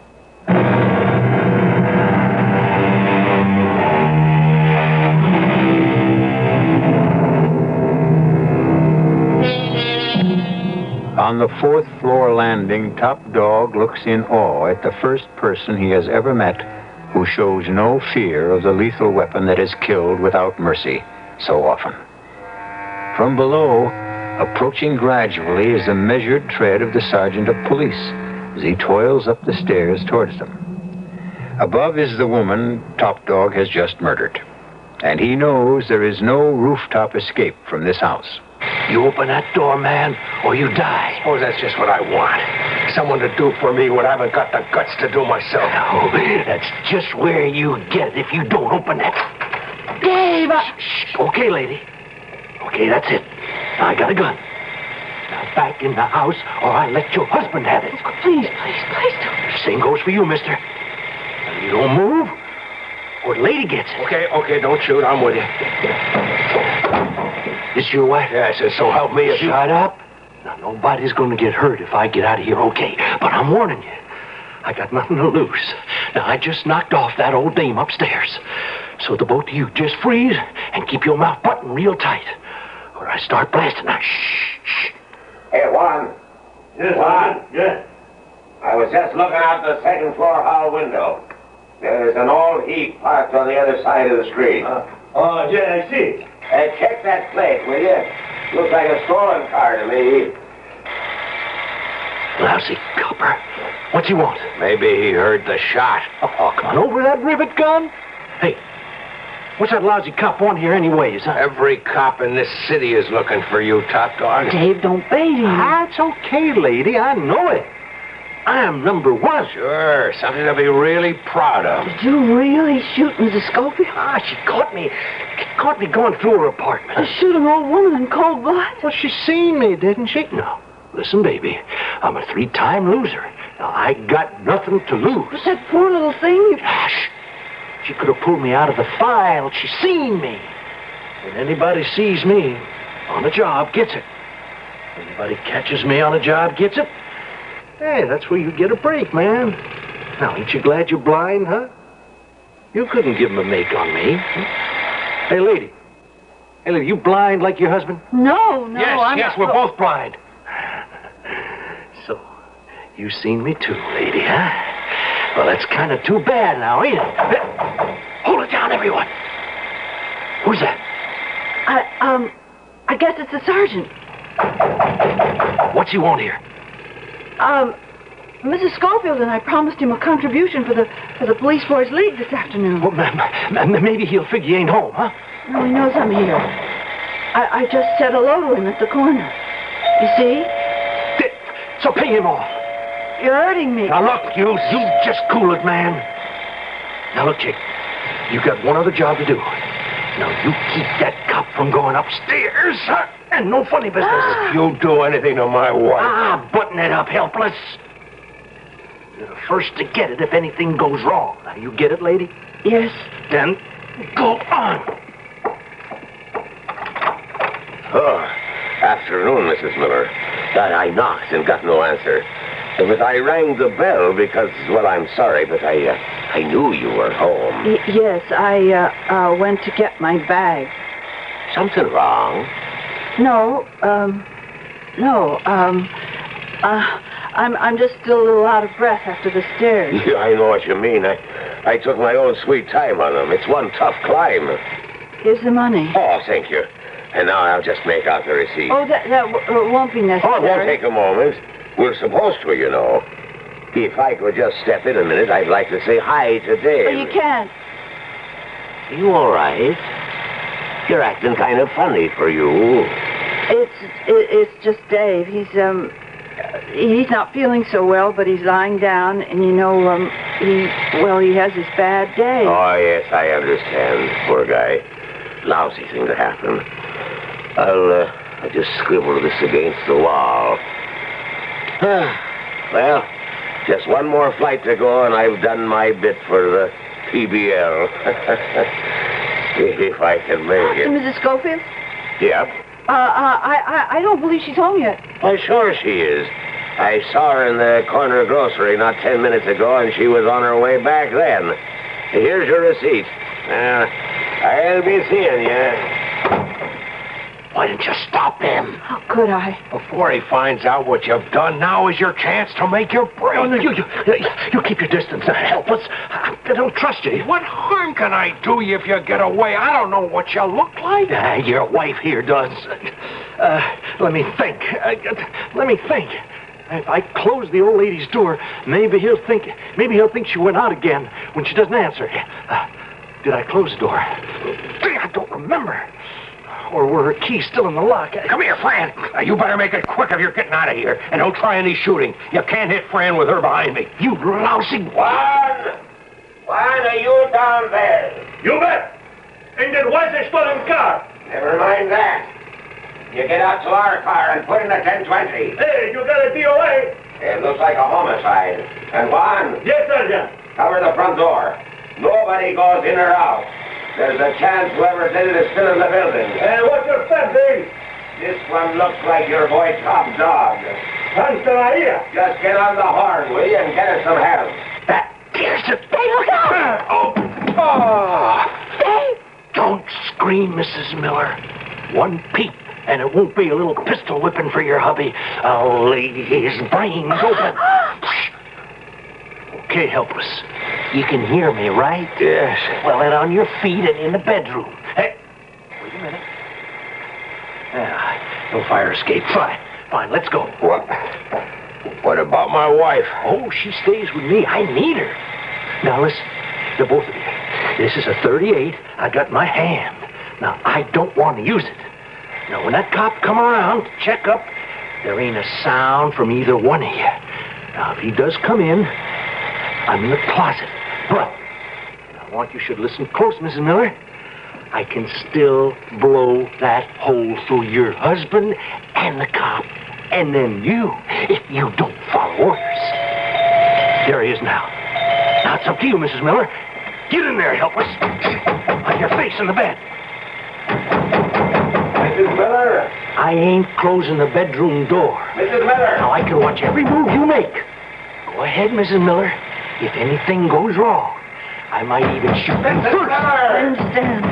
On the fourth floor landing, Top Dog looks in awe at the first person he has ever met who shows no fear of the lethal weapon that has killed without mercy so often. From below, approaching gradually is the measured tread of the sergeant of police as he toils up the stairs towards them. Above is the woman Top Dog has just murdered, and he knows there is no rooftop escape from this house. You open that door, man, or you die. Oh, that's just what I want. Someone to do for me what I haven't got the guts to do myself. Oh, that's just where you get it if you don't open that. Dave! Shh, shh. Okay, lady. Okay, that's it. Now, I got a gun. Now, back in the house, or I let your husband have it. Please, please, please don't. Same goes for you, mister. Now, you don't move, or the lady gets it. Okay, okay, don't shoot. I'm with you. This your wife? Yes, and so help me if you... Shut up. Now, nobody's going to get hurt if I get out of here okay. But I'm warning you. I got nothing to lose. Now, I just knocked off that old dame upstairs. So the both of you just freeze and keep your mouth buttoned real tight. Or I start blasting. Now, shh, shh. Hey, Juan. Yes, Juan. Yes. I was just looking out the second floor hall window. There's an old heap parked on the other side of the street. Uh, oh, yeah, I see. Hey, check that plate, will you? Looks like a stolen car to me. Lousy copper. What's he want? Maybe he heard the shot. Oh, come on, over that rivet gun? Hey, what's that lousy cop want here anyways, huh? Every cop in this city is looking for you, top dog. Dave, don't bait him. That's okay, lady. I know it. I am number one. Sure, something to be really proud of. Did you really shoot Missus Schofield? Ah, she caught me. She caught me going through her apartment. To shoot an old woman in cold blood? Well, she seen me, didn't she? No. Listen, baby, I'm a three-time loser. Now, I got nothing to lose. But that poor little thing... You... Gosh, she could have pulled me out of the file. She seen me. When anybody sees me on a job, gets it. Anybody catches me on a job, gets it. Hey, that's where you get a break, man. Now, ain't you glad you're blind, huh? You couldn't give him a make on me. Huh? Hey, lady. Hey, lady, you blind like your husband? No, no, Yes, I'm yes, not... we're both blind. So, you seen me too, lady, huh? Well, that's kind of too bad now, ain't it? Hold it down, everyone. Who's that? I, um, I guess it's the sergeant. What's he want here? Um, Missus Schofield and I promised him a contribution for the for the Police Force League this afternoon. Well, ma'am, ma'am, maybe he'll figure you ain't home, huh? No, he knows I'm here. I, I just said hello to him at the corner. You see? So pay him off. You're hurting me. Now, look, you, you just cool it, man. Now, look, Jake, you got one other job to do. Now, you keep that cop from going upstairs, huh? And no funny business. Ah. If you do anything to my wife... Ah, button it up, helpless. You're the first to get it if anything goes wrong. Now, you get it, lady? Yes. Then, go on. Oh, afternoon, Missus Miller. I, I knocked and got no answer. But I rang the bell because, well, I'm sorry, but I uh, I knew you were home. Y- yes, I uh, uh, went to get my bag. Something wrong? No, um, no, um, uh, I'm I'm just still a little out of breath after the stairs. Yeah, I know what you mean. I, I took my own sweet time on them. It's one tough climb. Here's the money. Oh, thank you. And now I'll just make out the receipt. Oh, that, that w- won't be necessary. Oh, it won't take a moment. We're supposed to, you know. If I could just step in a minute, I'd like to say hi to Dave. Well, you can't. Are you all right? You're acting kind of funny for you. It's it, it's just Dave. He's um he's not feeling so well, but he's lying down, and you know um he well he has his bad day. Oh yes, I understand. Poor guy. Lousy thing to happen. I'll uh, I'll just scribble this against the wall. Well, just one more flight to go, and I've done my bit for the P B L. If I can make it. Missus Schofield? Yep. Uh, uh, I, I I don't believe she's home yet. Why, sure she is. I saw her in the corner grocery not ten minutes ago, and she was on her way back then. Here's your receipt. Uh, I'll be seeing you. Why didn't you stop him? How could I? Before he finds out what you've done, now is your chance to make your break. Oh, no, you, you, you keep your distance. Uh, helpless. I, I don't trust you. What harm can I do you if you get away? I don't know what you look like. Uh, your wife here does. Uh, let me think. Uh, let me think. If I close the old lady's door, maybe he'll think. Maybe he'll think she went out again when she doesn't answer. Uh, did I close the door? I don't remember. Or were her keys still in the lock? Come here, Fran. Uh, you better make it quick if you're getting out of here. And don't try any shooting. You can't hit Fran with her behind me. You lousy... Juan! Juan, are you down there? You bet. And then why's the stolen car? Never mind that. You get out to our car and put in a ten twenty. Hey, you got a D O A? It looks like a homicide. And Juan? Yes, Sergeant. Cover the front door. Nobody goes in or out. There's a chance whoever did it is still in the building. And what's your step, Dave? This one looks like your boy Top Dog. Thanks to my ear. Just get on the horn, will you, and get us some help. That here's it. Hey, look out! Oh! Oh! Dave! Don't scream, Missus Miller. One peep, And it won't be a little pistol whipping for your hubby. I'll lay his brains open. Okay, helpless. You can hear me, right? Yes. Well, then on your feet and in the bedroom. Hey, wait a minute. Yeah, no fire escape. Fine, fine, let's go. What? What about my wife? Oh, she stays with me. I need her. Now, listen, the both of you. This is a thirty-eight I got in my hand. Now, I don't want to use it. Now, when that cop come around to check up, there ain't a sound from either one of you. Now, if he does come in, I'm in the closet. But I want you should listen close, Missus Miller. I can still blow that hole through your husband and the cop, and then you, if you don't follow orders. There he is now. Now, it's up to you, Missus Miller. Get in there, helpless. On your face in the bed. Missus Miller? I ain't closing the bedroom door. Missus Miller? Now, I can watch every move you make. Go ahead, Missus Miller. If anything goes wrong, I might even shoot you first. I understand.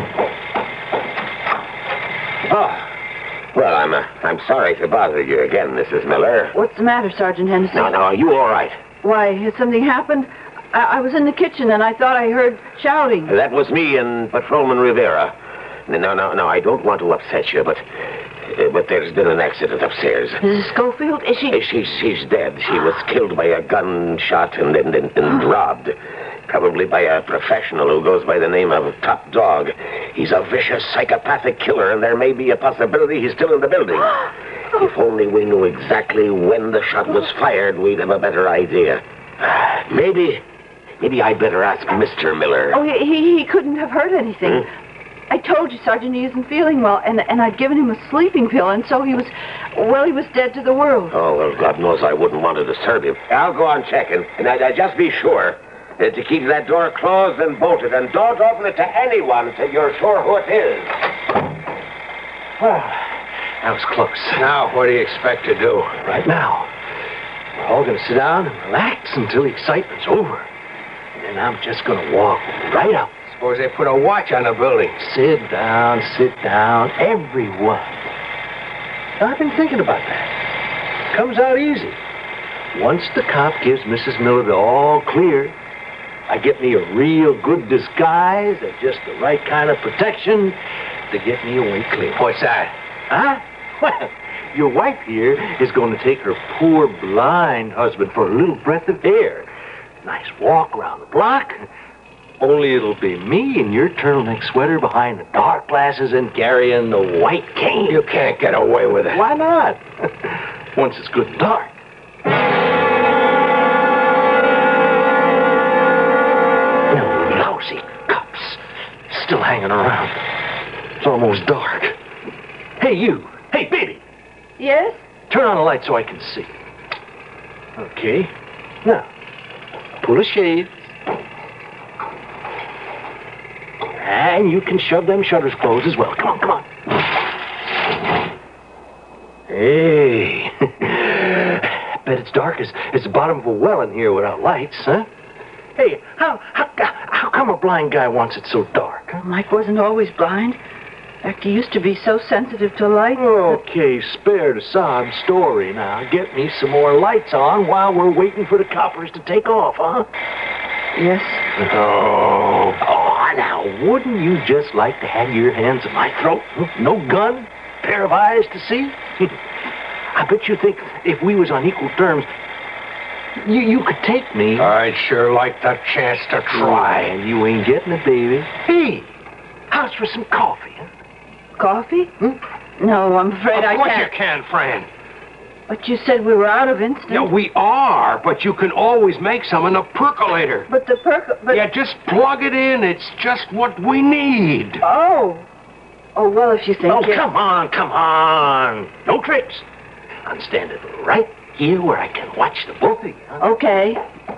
Oh. Well, I'm, uh, I'm sorry to bother you again, Missus Miller. What's the matter, Sergeant Henderson? No, no, are you all right? Why, has something happened? I, I was in the kitchen and I thought I heard shouting. That was me and Patrolman Rivera. No, no, no, I don't want to upset you, but uh, but there's been an accident upstairs. Missus Schofield, is she... Uh, she's, she's dead. She was killed by a gunshot and, and, and, and robbed. Probably by a professional who goes by the name of Top Dog. He's a vicious, psychopathic killer, and there may be a possibility he's still in the building. If only we knew exactly when the shot was fired, we'd have a better idea. Maybe, maybe I'd better ask Mister Miller. Oh, he, he, he couldn't have heard anything. Hmm? I told you, Sergeant, he isn't feeling well, and, and I'd given him a sleeping pill, and so he was, well, he was dead to the world. Oh, well, God knows I wouldn't want to disturb him. I'll go on checking, and I'd, I'd just be sure uh, to keep that door closed and bolted, and don't open it to anyone until you're sure who it is. Well, that was close. Now, what do you expect to do? Right now, we're all going to sit down and relax until the excitement's over. And then I'm just going to walk right out. Suppose they put a watch on the building. Sit down, sit down, everyone. I've been thinking about that. Comes out easy. Once the cop gives Missus Miller the all clear, I get me a real good disguise and just the right kind of protection to get me away clear. What's that? Huh? Well, your wife here is going to take her poor blind husband for a little breath of air. Nice walk around the block. Only it'll be me in your turtleneck sweater behind the dark glasses and carrying the white cane. You can't get away with it. Why not? Once it's good and dark. No lousy cops still hanging around. It's almost dark. Hey, you. Hey, baby. Yes? Turn on the light so I can see. Okay. Now, pull a shade. And you can shove them shutters closed as well. Come on, come on. Hey. Bet it's dark as, as the bottom of a well in here without lights, huh? Hey, how, how, how come a blind guy wants it so dark? Huh? Mike wasn't always blind. In fact, he used to be so sensitive to light. Okay, spare the sob story now. Get me some more lights on while we're waiting for the coppers to take off, huh? Yes. Oh, oh, now, wouldn't you just like to have your hands on my throat? No gun, pair of eyes to see? I bet you think if we was on equal terms, you you could take me. I'd sure like that chance to try. Oh, you ain't getting it, baby. Hey, how's for some coffee, huh? Coffee? Hmm? No, I'm afraid I can't. Of course can't. you can, friend. But you said we were out of instant. Yeah, we are, but you can always make some in the percolator. But the percolator... But... Yeah, just plug it in. It's just what we need. Oh. Oh, well, if you think... Oh, you're... come on, come on. No tricks. I'm standing right here where I can watch the both of you. Huh? Okay.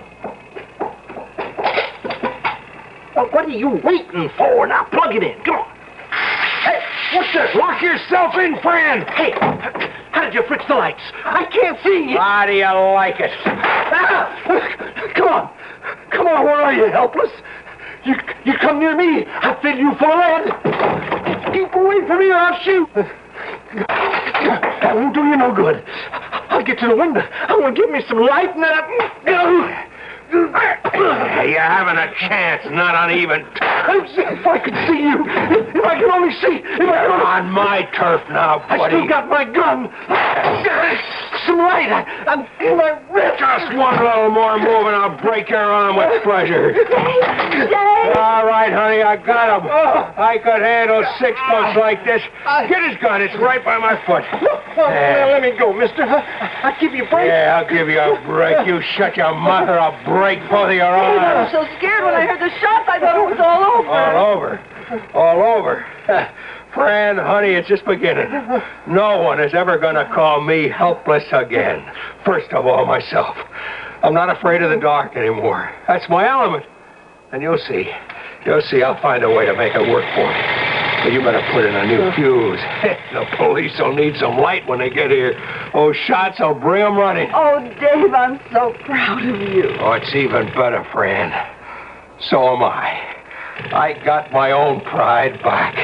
Well, what are you waiting for? Now, plug it in. Come on. Hey, what's this? Lock yourself in, friend. Hey, how did you fix the lights? I can't see you. How do you like it? Ah, come on. Come on, where are you, helpless? You you come near me, I'll fill you full of lead. Keep away from me or I'll shoot. That won't do you no good. I'll get to the window. I want to give me some light and then I... You're having a chance, not uneven. If I could see you, if I could only see, if I could only... On my turf now, buddy. I still got my gun. Some light on my wrist. Just one little more move and I'll break your arm with pleasure. All right, honey, I got him. I could handle six bucks like this. Get his gun. It's right by my foot. Well, let me go, mister. I'll give you a break. Yeah, I'll give you a break. You shut your mouth or I'll break both of your arms. I was so scared when I heard the shots. I thought it was all over. All over. All over. Fran, honey, it's just beginning. No one is ever going to call me helpless again. First of all, myself. I'm not afraid of the dark anymore. That's my element. And you'll see. You'll see I'll find a way to make it work for me. But you better put in a new fuse. The police will need some light when they get here. Those shots will bring them running. Oh, Dave, I'm so proud of you. Oh, it's even better, Fran. So am I. I got my own pride back.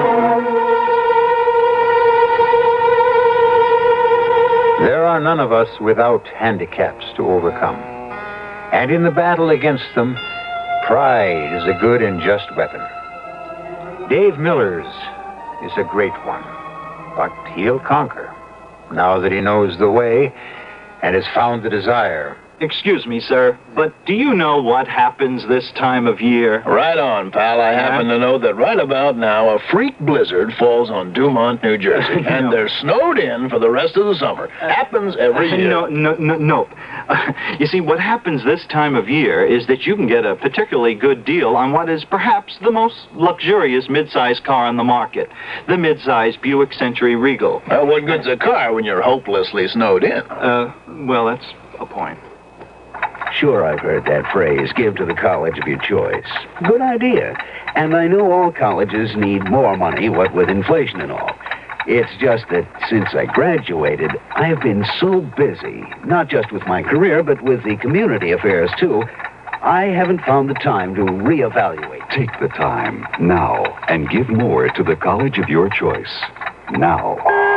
There are none of us without handicaps to overcome. And in the battle against them, pride is a good and just weapon. Dave Miller's is a great one, but he'll conquer now that he knows the way and has found the desire. Excuse me, sir, but do you know what happens this time of year? Right on, pal. I happen to know that right about now a freak blizzard falls on Dumont, New Jersey, and No. they're snowed in for the rest of the summer. Happens every year. No, no, no, no. Uh, you see, what happens this time of year is that you can get a particularly good deal on what is perhaps the most luxurious mid-size car on the market, the mid-size Buick Century Regal. Well, what good's a car when you're hopelessly snowed in? Uh, well, that's a point. Sure, I've heard that phrase, give to the college of your choice. Good idea. And I know all colleges need more money, what with inflation and all. It's just that since I graduated, I've been so busy, not just with my career, but with the community affairs, too, I haven't found the time to reevaluate. Take the time now and give more to the college of your choice. Now.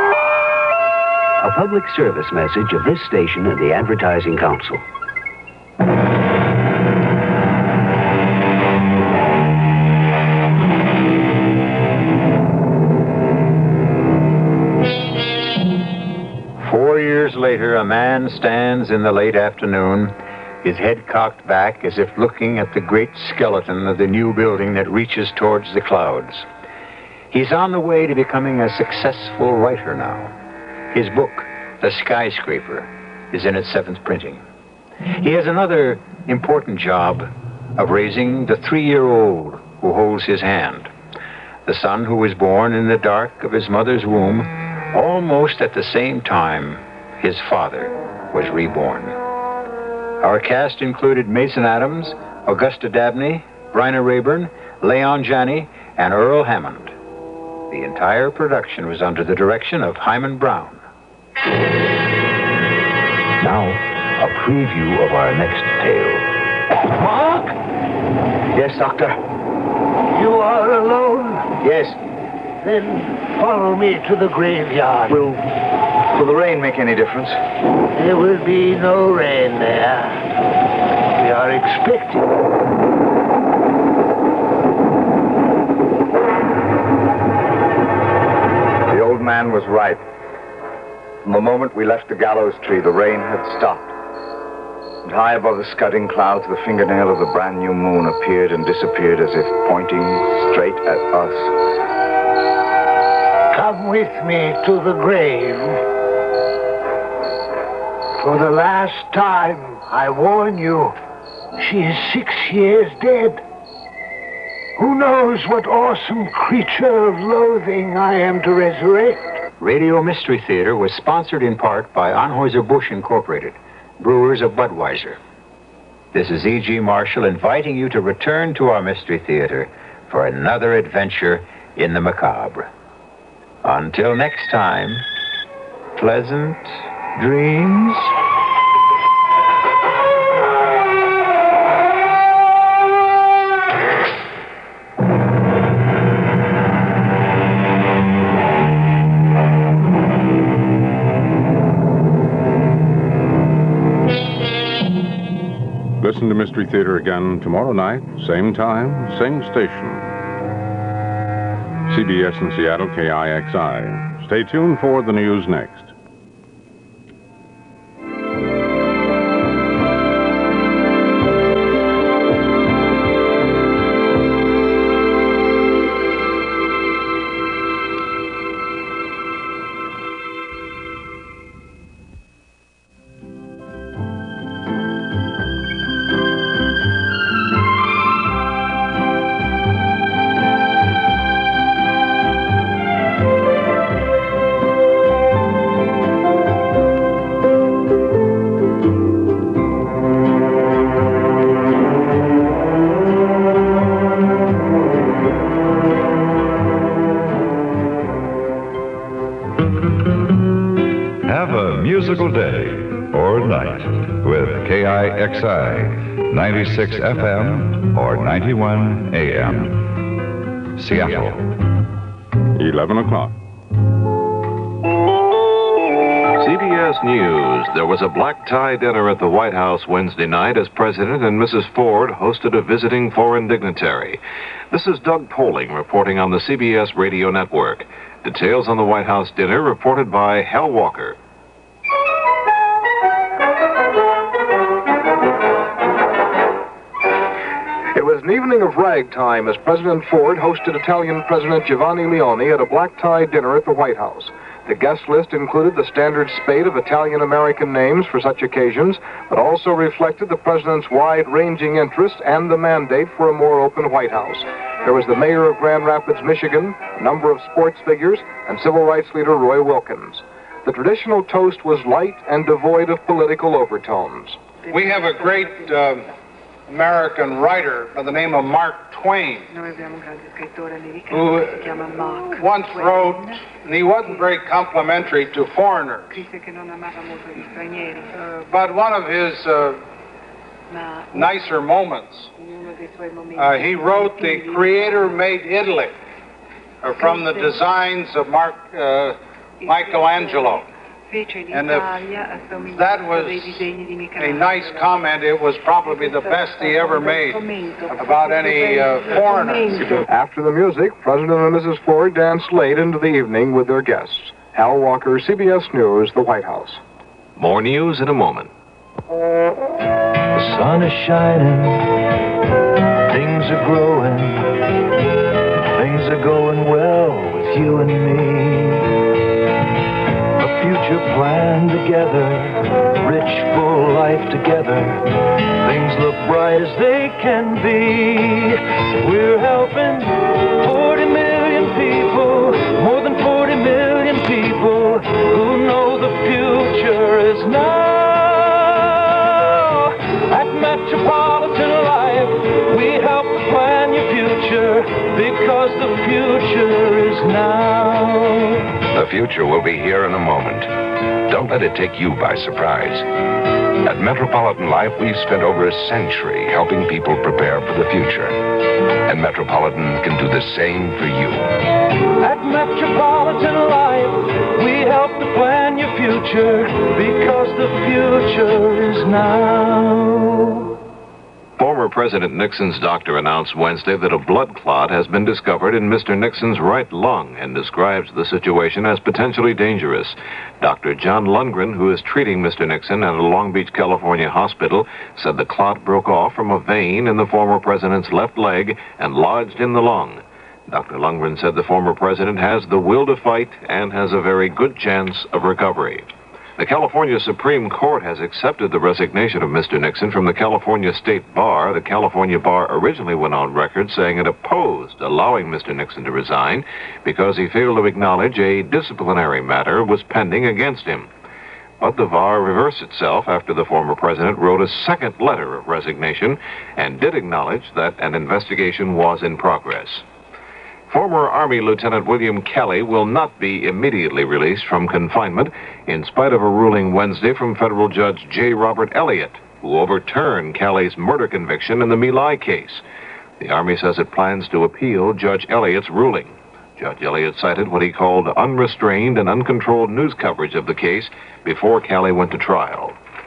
A public service message of this station and the Advertising Council. Four years later, a man stands in the late afternoon, his head cocked back as if looking at the great skeleton of the new building that reaches towards the clouds. He's on the way to becoming a successful writer now. His book, The Skyscraper, is in its seventh printing. He has another important job of raising the three-year-old who holds his hand, the son who was born in the dark of his mother's womb, almost at the same time his father was reborn. Our cast included Mason Adams, Augusta Dabney, Bryna Rayburn, Leon Janney, and Earl Hammond. The entire production was under the direction of Hyman Brown. Now, a preview of our next tale. Mark? Yes, Doctor? You are alone? Yes. Then follow me to the graveyard. Will, will the rain make any difference? There will be no rain there. We are expecting. The old man was right. From the moment we left the gallows tree, the rain had stopped. And high above the scudding clouds, the fingernail of the brand new moon appeared and disappeared as if pointing straight at us. Come with me to the grave. For the last time, I warn you, she is six years dead. Who knows what awesome creature of loathing I am to resurrect? Radio Mystery Theater was sponsored in part by Anheuser-Busch Incorporated, brewers of Budweiser. This is E G. Marshall inviting you to return to our Mystery Theater for another adventure in the macabre. Until next time, pleasant dreams. listen to Mystery Theater again tomorrow night, same time, same station. C B S in Seattle, K I X I. Stay tuned for the news next. Musical day or night with K I X I, ninety-six F M or ninety-one A M. Seattle. eleven o'clock. C B S News. There was a black tie dinner at the White House Wednesday night as President and Missus Ford hosted a visiting foreign dignitary. This is Doug Poling reporting on the C B S Radio Network. Details on the White House dinner reported by Hal Walker. It was an evening of ragtime as President Ford hosted Italian President Giovanni Leone at a black-tie dinner at the White House. The guest list included the standard spate of Italian-American names for such occasions, but also reflected the president's wide-ranging interest and the mandate for a more open White House. There was the mayor of Grand Rapids, Michigan, a number of sports figures, and civil rights leader Roy Wilkins. The traditional toast was light and devoid of political overtones. We have a great uh, American writer by the name of Mark Twain, who once wrote, and he wasn't very complimentary to foreigners, uh, but one of his uh, nicer moments, uh, he wrote, "The Creator made Italy," uh, from the designs of Mark, uh, Michelangelo. And if that was a nice comment, it was probably the best he ever made about any uh, foreigner. After the music, President and Missus Ford danced late into the evening with their guests. Hal Walker, C B S News, the White House. More news in a moment. The sun is shining, things are growing, things are going well with you and me. Future plan together, rich, full life together. Things look bright as they can be. We're helping forty million people, more than forty million people who know the future is now. At Metropolitan Life, we help plan your future because the future is now. The future will be here in a moment. Don't let it take you by surprise. At Metropolitan Life, we've spent over a century helping people prepare for the future. And Metropolitan can do the same for you. At Metropolitan Life, we help to plan your future because the future is now. Former President Nixon's doctor announced Wednesday that a blood clot has been discovered in Mister Nixon's right lung and describes the situation as potentially dangerous. Doctor John Lundgren, who is treating Mister Nixon at a Long Beach, California hospital, said the clot broke off from a vein in the former president's left leg and lodged in the lung. Doctor Lundgren said the former president has the will to fight and has a very good chance of recovery. The California Supreme Court has accepted the resignation of Mister Nixon from the California State Bar. The California Bar originally went on record saying it opposed allowing Mister Nixon to resign because he failed to acknowledge a disciplinary matter was pending against him. But the bar reversed itself after the former president wrote a second letter of resignation and did acknowledge that an investigation was in progress. Former Army Lieutenant William Kelly will not be immediately released from confinement in spite of a ruling Wednesday from federal judge J. Robert Elliott, who overturned Kelly's murder conviction in the My Lai case. The Army says it plans to appeal Judge Elliott's ruling. Judge Elliott cited what he called unrestrained and uncontrolled news coverage of the case before Kelly went to trial.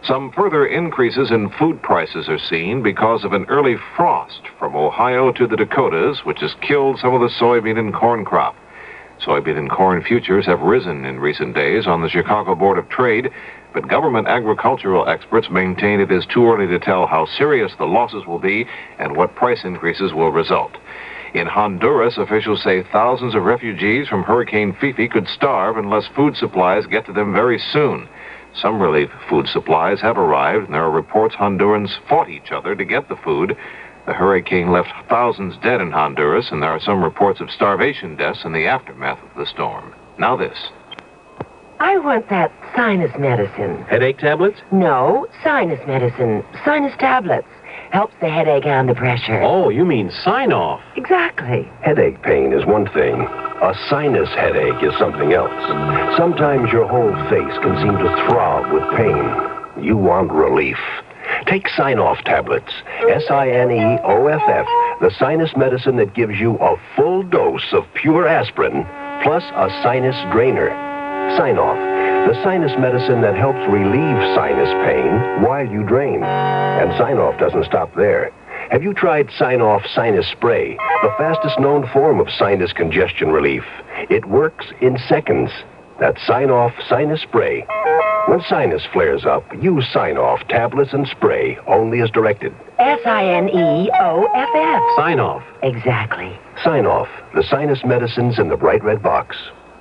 Some further increases in food prices are seen because of an early frost from Ohio to the Dakotas, which has killed some of the soybean and corn crop. Soybean and corn futures have risen in recent days on the Chicago Board of Trade, but government agricultural experts maintain it is too early to tell how serious the losses will be and what price increases will result. In Honduras, officials say thousands of refugees from Hurricane Fifi could starve unless food supplies get to them very soon. Some relief food supplies have arrived, and there are reports Hondurans fought each other to get the food. The hurricane left thousands dead in Honduras, and there are some reports of starvation deaths in the aftermath of the storm. Now this. I want that sinus medicine. Headache tablets? No, sinus medicine. Sinus tablets. Helps the headache and the pressure. Oh, you mean sign-off. Exactly. Headache pain is one thing. A sinus headache is something else. Sometimes your whole face can seem to throb with pain. You want relief. Take Sign-Off tablets. S I N E O F F, the sinus medicine that gives you a full dose of pure aspirin, plus a sinus drainer. Sign-Off, the sinus medicine that helps relieve sinus pain while you drain. And Sign-Off doesn't stop there. Have you tried Sign-Off Sinus Spray, the fastest known form of sinus congestion relief? It works in seconds. That's Sign-Off Sinus Spray. When sinus flares up, use Sign-Off tablets and spray, only as directed. S I N E O F F. Sign-Off. Exactly. Sign-Off, the sinus medicines in the bright red box.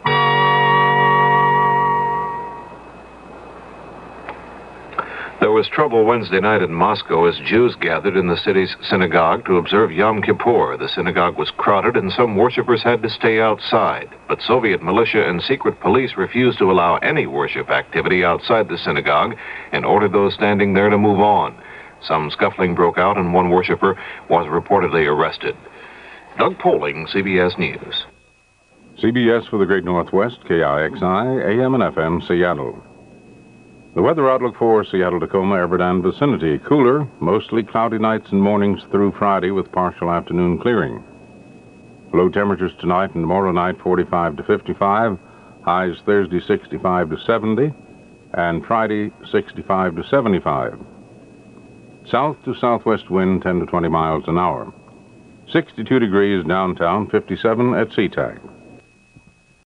There was trouble Wednesday night in Moscow as Jews gathered in the city's synagogue to observe Yom Kippur. The synagogue was crowded and some worshippers had to stay outside. But Soviet militia and secret police refused to allow any worship activity outside the synagogue and ordered those standing there to move on. Some scuffling broke out and one worshipper was reportedly arrested. Doug Poling, C B S News. C B S for the Great Northwest, K I X I, A M and F M, Seattle. The weather outlook for Seattle, Tacoma, Everett, and vicinity. Cooler, mostly cloudy nights and mornings through Friday with partial afternoon clearing. Low temperatures tonight and tomorrow night, forty-five to fifty-five. Highs Thursday, sixty-five to seventy. And Friday, sixty-five to seventy-five. South to southwest wind, ten to twenty miles an hour. sixty-two degrees downtown, fifty-seven at SeaTac.